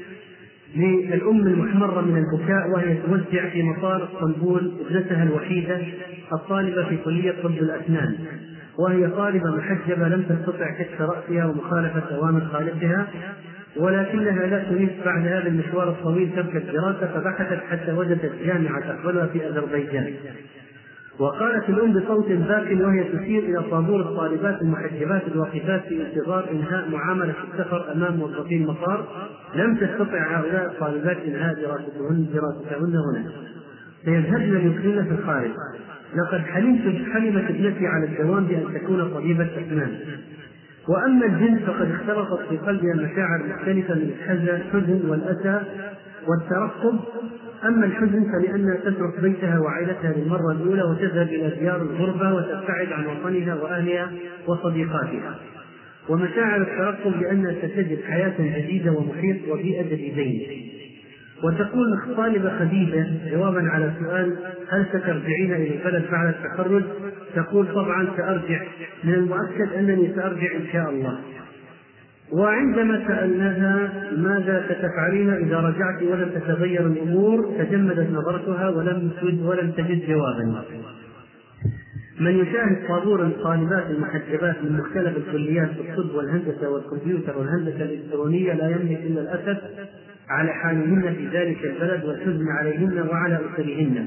للأم المحمرة من البكاء وهي توزع في مطار اسطنبول ابنتها الوحيدة الطالبة في كلية طب الأسنان، وهي طالبة محجبة لم تستطع كشف رأسها ومخالفة أوامر خالقها، ولكنها لا تريد بعد هذا المشوار الطويل ترك الدراسة، فبحثت حتى وجدت جامعة تقبلها في أذربيجان. وقالت الأم بصوت باك وهي تشير إلى طابور الطالبات المحجبات الواقفات في انتظار إنهاء معاملة السفر أمام موظفي المطار: لم تستطع هؤلاء الطالبات إنهاء دراستهن دراستهن هنا، سيذهبن ليدخلن في الخارج. لقد حلمت حلمت ابنتي على الدوام بأن تكون طبيبة أسنان. وأما الجنس فقد اختلطت في قلبها مشاعر مختلفة من الحزن والأسى والترقب. أما الحزن فلأنها تترك بيتها وعائلتها للمرة الأولى وتذهب إلى ديار الغربة وتبتعد عن وطنها وأهلها وصديقاتها. ومشاعر الترقب لأنها ستجد حياة جديدة ومحيط وبيئة جديدين. وتقول الطالبة خديجة جوابا على سؤال هل سترجعين إلى البلد بعد التخرج؟ تقول طبعا سأرجع، من المؤكد أنني سأرجع إن شاء الله. وعندما سألناها ماذا ستفعلين إذا رجعت ولم تتغير الأمور، تجمدت نظرتها ولم تجد ولم تجد جوابا. من يشاهد طابور الطالبات المحجبات من مختلف الكليات في الطب والهندسة والكمبيوتر والهندسة الإلكترونية لا يملك إلا الأسف على حالهن في ذلك البلد والحزن عليهن وعلى أسرهن.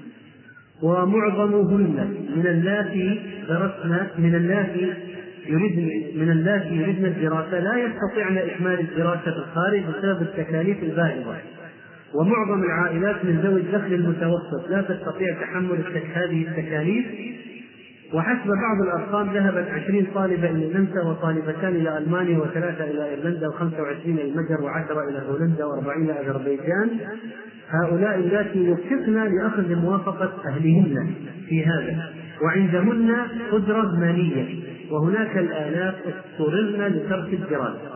ومعظمهن من اللاتي درسنا من اللاتي يريدن من اللاتي يريدن الدراسة لا يستطيعن إكمال الدراسة في الخارج بسبب التكاليف الباهظة. ومعظم العائلات من ذوي الدخل المتوسط لا تستطيع تحمل هذه التكاليف. وحسب بعض الأرقام ذهبت عشرين طالبة إلى النمسا وطالبتان إلى ألمانيا وثلاثة إلى إيرلندا وخمسة وعشرين إلى المجر وعشرة إلى هولندا وأربعين إلى أذربيجان. هؤلاء اللاتي وفقن لأخذ موافقة أهلهن في هذا وعندهن قدرة مالية وهناك الآلاف اضطررن لترك الدراسة.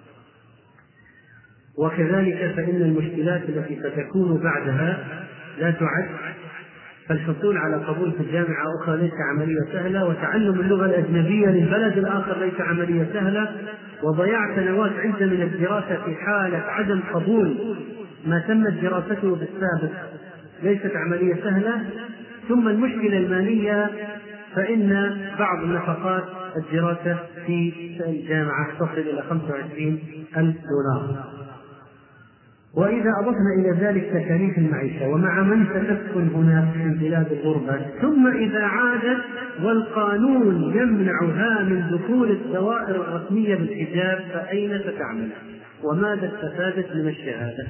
وكذلك فإن المشكلات التي ستكون بعدها لا تعد، فالحصول على قبول في الجامعة أخرى ليس عملية سهلة، وتعلم اللغة الأجنبية للبلد الآخر ليس عملية سهلة، وضياع سنوات عدة من الدراسة في حالة عدم قبول ما تمت دراسته بالسابق ليست عملية سهلة. ثم المشكلة المالية، فإن بعض نفقات الدراسة في الجامعة تصل إلى خمسة وعشرين ألف دولار. وإذا أضفنا إلى ذلك تكاليف المعيشة ومع من ستسكن هناك في بلاد الغربة، ثم إذا عادت والقانون يمنعها من دخول الدوائر الرسمية بالحجاب، فأين ستعمل؟ وماذا استفادت من الشهادة؟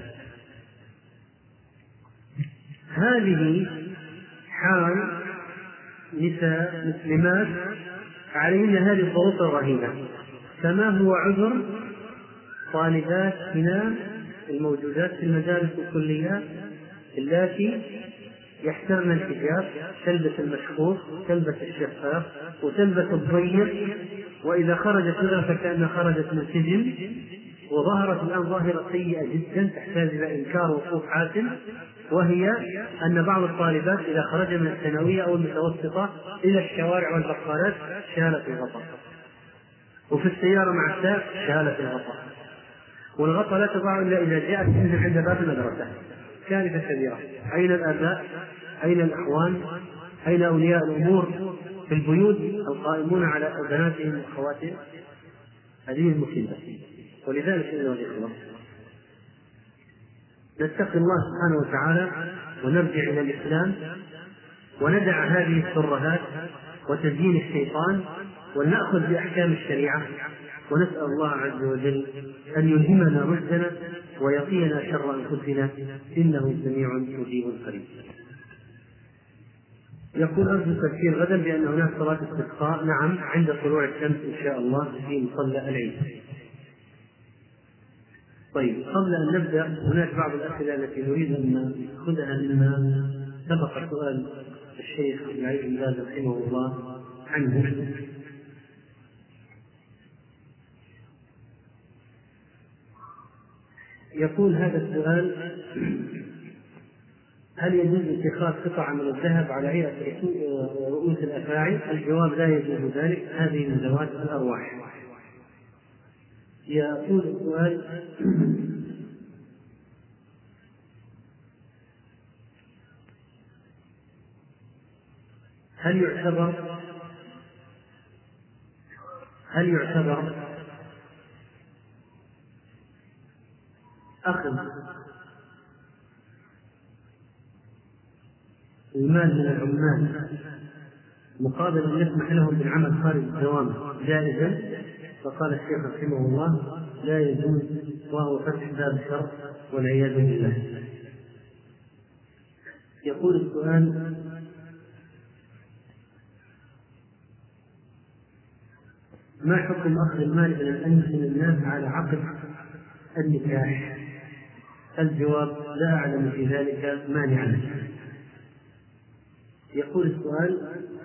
هذه حال نساء مسلمات عليهن هذه الضغوط الرهيبة. فما هو عذر طالبات هنا الموجودات في المدارس والكليات اللاتي يحترن الحجاب، تلبس المشخوص، تلبس الشفاف، وتلبس الضيق، وإذا خرجت منها فكأنها خرجت من سجن. وظهرت الآن ظاهرة سيئة جدا تحتاج إلى إنكار وقوف حاسم، وهي أن بعض الطالبات إذا خرج من الثانوية أو المتوسطة إلى الشوارع والبقالات شالت الغطاء، وفي السيارة مع السائق شالت الغطاء، والغطاء لا تضع إلا إذا جاءت تنزل عند باب المدرسة. كارثة كبيرة. أين الآباء؟ أين الأخوان؟ أين أولياء الأمور في البيوت القائمون على بناتهم وأخواتهم؟ هذه المصيبة. ولذلك أيها الإخوة نتقي الله سبحانه وتعالى ونرجع إلى الإسلام وندع هذه الترهات وتزيين الشيطان ونأخذ بأحكام الشريعة، ونسأل الله عز وجل أن يلهمنا رشدنا ويقينا شر أنفسنا إنه سميع مجيب قريب. يقول أرجو التذكير غدا بأن هناك صلاة استسقاء. نعم، عند طلوع الشمس إن شاء الله في مصلى العيد. طيب، قبل أن نبدأ هناك بعض الأسئلة التي نريد أن نأخذها مما سبق سؤال الشيخ العيد بن باز رحمه الله عنه. يقول هذا السؤال: هل يجوز اتخاذ قطعة من الذهب على هيئة رؤوس الأفاعي؟ الجواب: لا يجوز ذلك، هذه من ذوات الأرواح. يقول السؤال: هل يعتبر هل يعتبر أخذ المال من العمال مقابل أن يسمح لهم بالعمل خارج الدوام جائزا؟ فقال الشيخ رحمه الله: لا يجوز، وهو فتح باب الشر والعياذ بالله. يقول السؤال: ما حكم أخذ المال من الأنس من الناس على عقد النكاح؟ الجواب: لا أعلم في ذلك مانعا. يقول السؤال: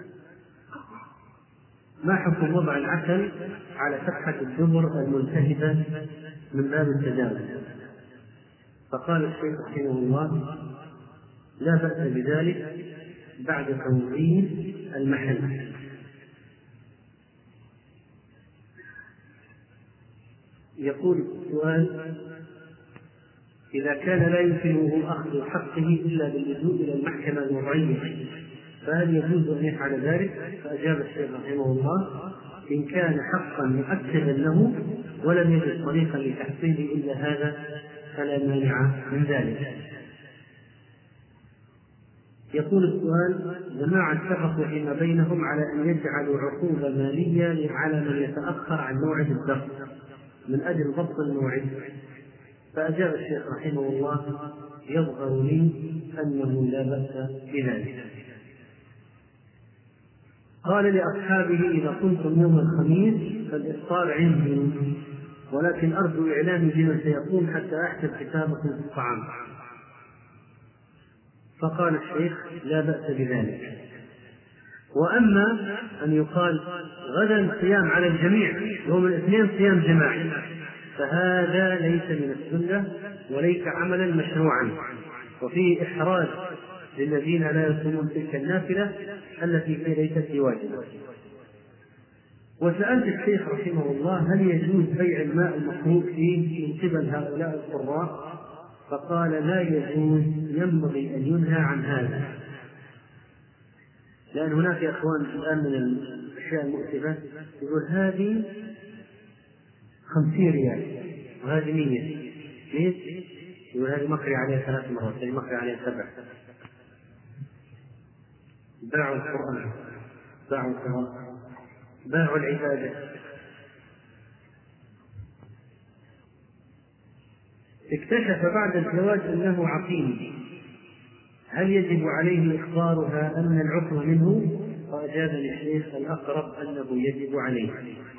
ما حكم وضع العسل على فتحة الدبر الملتهبة من باب التجاوز؟ فقال الشيخ رحمه الله: لا بأس بذلك بعد تنظيم المحل. يقول السؤال: إذا كان لا يمكنه أخذ حقه إلا باللجوء إلى المحكمة الوضعية فهل يجوز أن يفعل ذلك؟ فأجاب الشيخ رحمه الله: إن كان حقا مؤكدا له ولم يجد طريقا لتحصيله إلا هذا فلا مانع من ذلك. يقول السؤال: جماعة اتفقوا فيما بينهم على أن يجعلوا عقوبة مالية على من يتأخر عن موعد الدرس من أجل ضبط الموعد. فأجاب الشيخ رحمه الله: يظهر لي أنه لا بأس بذلك. قال لأصحابه: إذا كنتم يوم الخميس فالإفطار عندي، ولكن أرجو إعلامي بما سيقوم حتى أحسب حسابكم في الطعام. فقال الشيخ: لا بأس بذلك. وأما أن يقال غدا صيام على الجميع يوم الاثنين صيام جماعي فهذا ليس من السنة وليس عملا مشروعا، وفيه إحراج للذين لا يصومون تلك النافلة التي ليست بواجبة. وسألت الشيخ رحمه الله هل يجوز بيع الماء المخلوق فيه من قبل هؤلاء القراء؟ فقال لا يجوز، ينبغي أن ينهى عن هذا، لأن هناك أخوان الآن من الأشياء المؤسفة يقول هذه خمسين ريال وهذه مية، ليش؟ يقول هذه مقري عليها ثلاث مرات، هذه مقري عليها سبع. باعوا القرآن، باعوا القرآن، باعوا العبادة. اكتشف بعد الزواج أنه عقيم، هل يجب عليه إخبارها أن العقم منه؟ فأجاب الشيخ الأقرب أنه يجب عليه.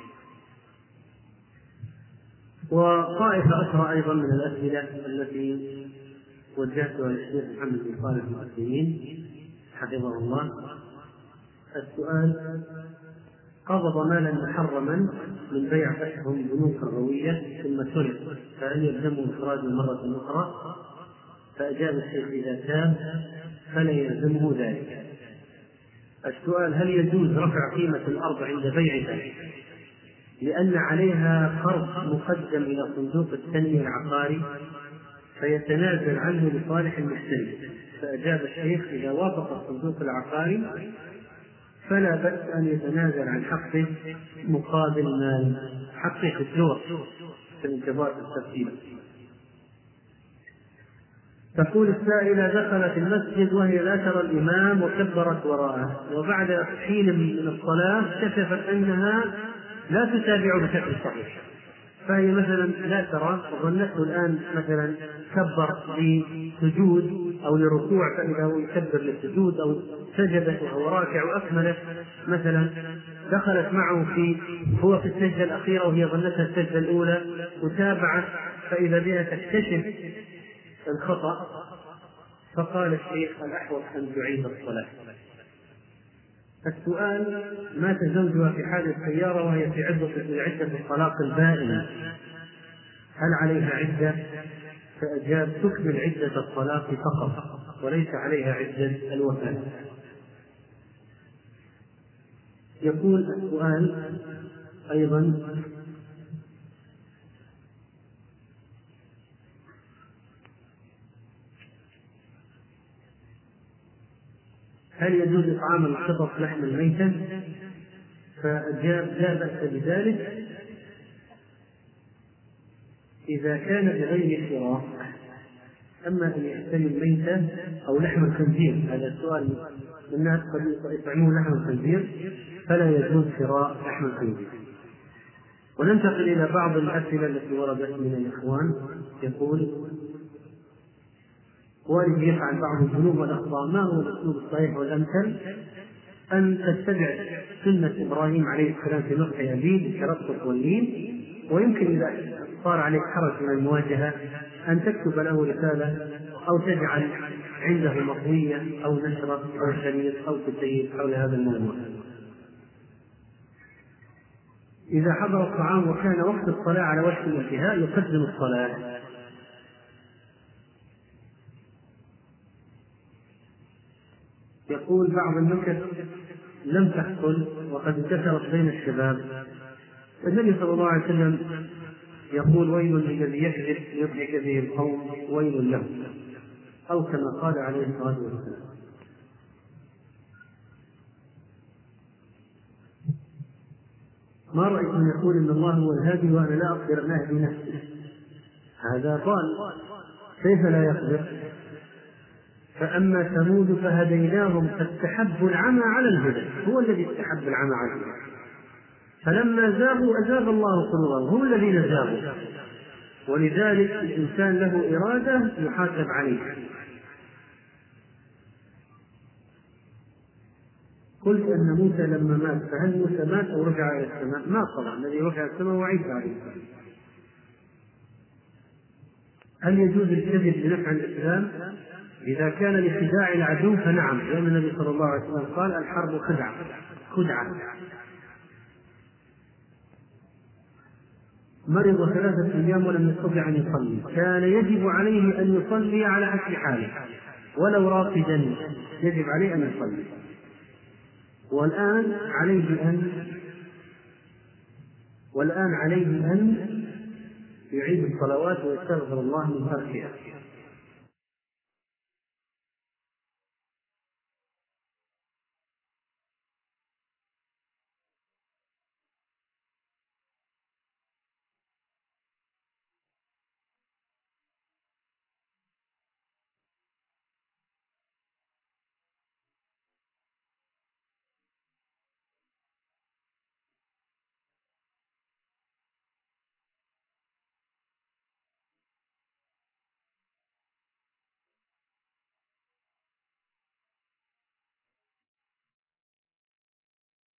وطائفة أخرى أيضا من الأسئلة التي وجهتها للشيخ محمد بن صالح المسلمين حفظه الله. السؤال: قبض مالا محرما من بيع أسهم بنوك الروية ثم سرق، فهل يلزمه إخراجه مرة أخرى؟ فأجاب الشيخ إذا تاب فلا يلزمه ذلك. السؤال: هل يجوز رفع قيمة الأرض عند بيعها لأن عليها قرض مقدم إلى صندوق التنمية العقاري فيتنازل عنه لصالح المشتري؟ فأجاب الشيخ إذا وافق الصندوق العقاري فلا بأس أن يتنازل عن حقه مقابل مال حقه في الجور في انتظار الترتيب. تقول السائلة: دخلت المسجد وهي لا ترى الإمام وكبرت وراءه، وبعد حين من الصلاة اكتشفت أنها لا تتابع بشكل صحيح، فهي مثلا لا ترى وظنته الآن مثلا كبر لسجود أو لركوع، فإذا هو يكبر للسجود أو سجدت وهو راكع وأكملت مثلا، دخلت معه في هو في السجدة الأخيرة وهي ظنتها السجدة الأولى وتابعت، فإذا بها تكتشف الخطأ. فقال الشيخ: الأحوط أن تعيد الصلاة. السؤال: مات زوجها في حادث سيارة وهي في عدة عدة الطلاق البائن، هل عليها عدة؟ فأجاب: تكمل عدة الطلاق فقط وليس عليها عدة الوفاة. يقول السؤال أيضا: هل يجوز إطعام القطط لحم الميتة؟ فأجاب: لا بأس بذلك إذا كان بغير شراء. أما أن يشتري الميتة أو لحم الخنزير، هذا السؤال، الناس قد يطعمون لحم الخنزير فلا يجوز شراء لحم الخنزير. وننتقل إلى بعض الأسئلة التي وردت من الإخوان. يقول: والدي يفعل بعض الذنوب والأخطاء، ما هو الأسلوب الصحيح والأمثل؟ أن تتبع سنة إبراهيم عليه السلام في نصح أبيه بالترفق واللين، ويمكن إذا صار عليك حرج من المواجهة أن تكتب له رسالة أو تجعل عنده مطوية أو نشرة أو شريط أو كتيب حول هذا الموضوع. إذا حضر الطعام وكان وقت الصلاة على وشك الانتهاء يقدم الصلاة. يقول: بعض النكت لم تحصل وقد انتشرت بين الشباب. النبي صلى الله عليه وسلم يقول: ويل للذي يكذب يضحك به القوم ويل له، أو كما قال عليه الصلاة والسلام. ما رأيك من يقول إن الله هو الهادي وأنا لا أقدر أن أهدي نفسي؟ هذا ضال، كيف لا يقدر؟ فأما ثمود فهديناهم فاستحبوا العمى على الهدى، هو الذي استحب العمى على الهدى، فلما زاغوا أزاغ الله قلوبهم، هم الذين زاغوا. ولذلك الإنسان له إرادة يحاسب عليها. قلت أن موسى لما مات، فهل موسى مات أو رجع إلى السماء؟ ما طبعا، الذي رجع إلى السماء هو عيسى عليه السلام. هل يجوز الكذب لنفع الإسلام؟ إذا كان لخداع العدو فنعم، لأن النبي صلى الله عليه وسلم قال الحرب خدعة خدعة. مرض ثلاثة أيام ولم يستطع أن يصلي، كان يجب عليه أن يصلي على حسب حاله، ولو راقدا يجب عليه أن يصلي. والآن عليه أن والآن عليه أن يعيد الصلوات ويستغفر الله من تركها.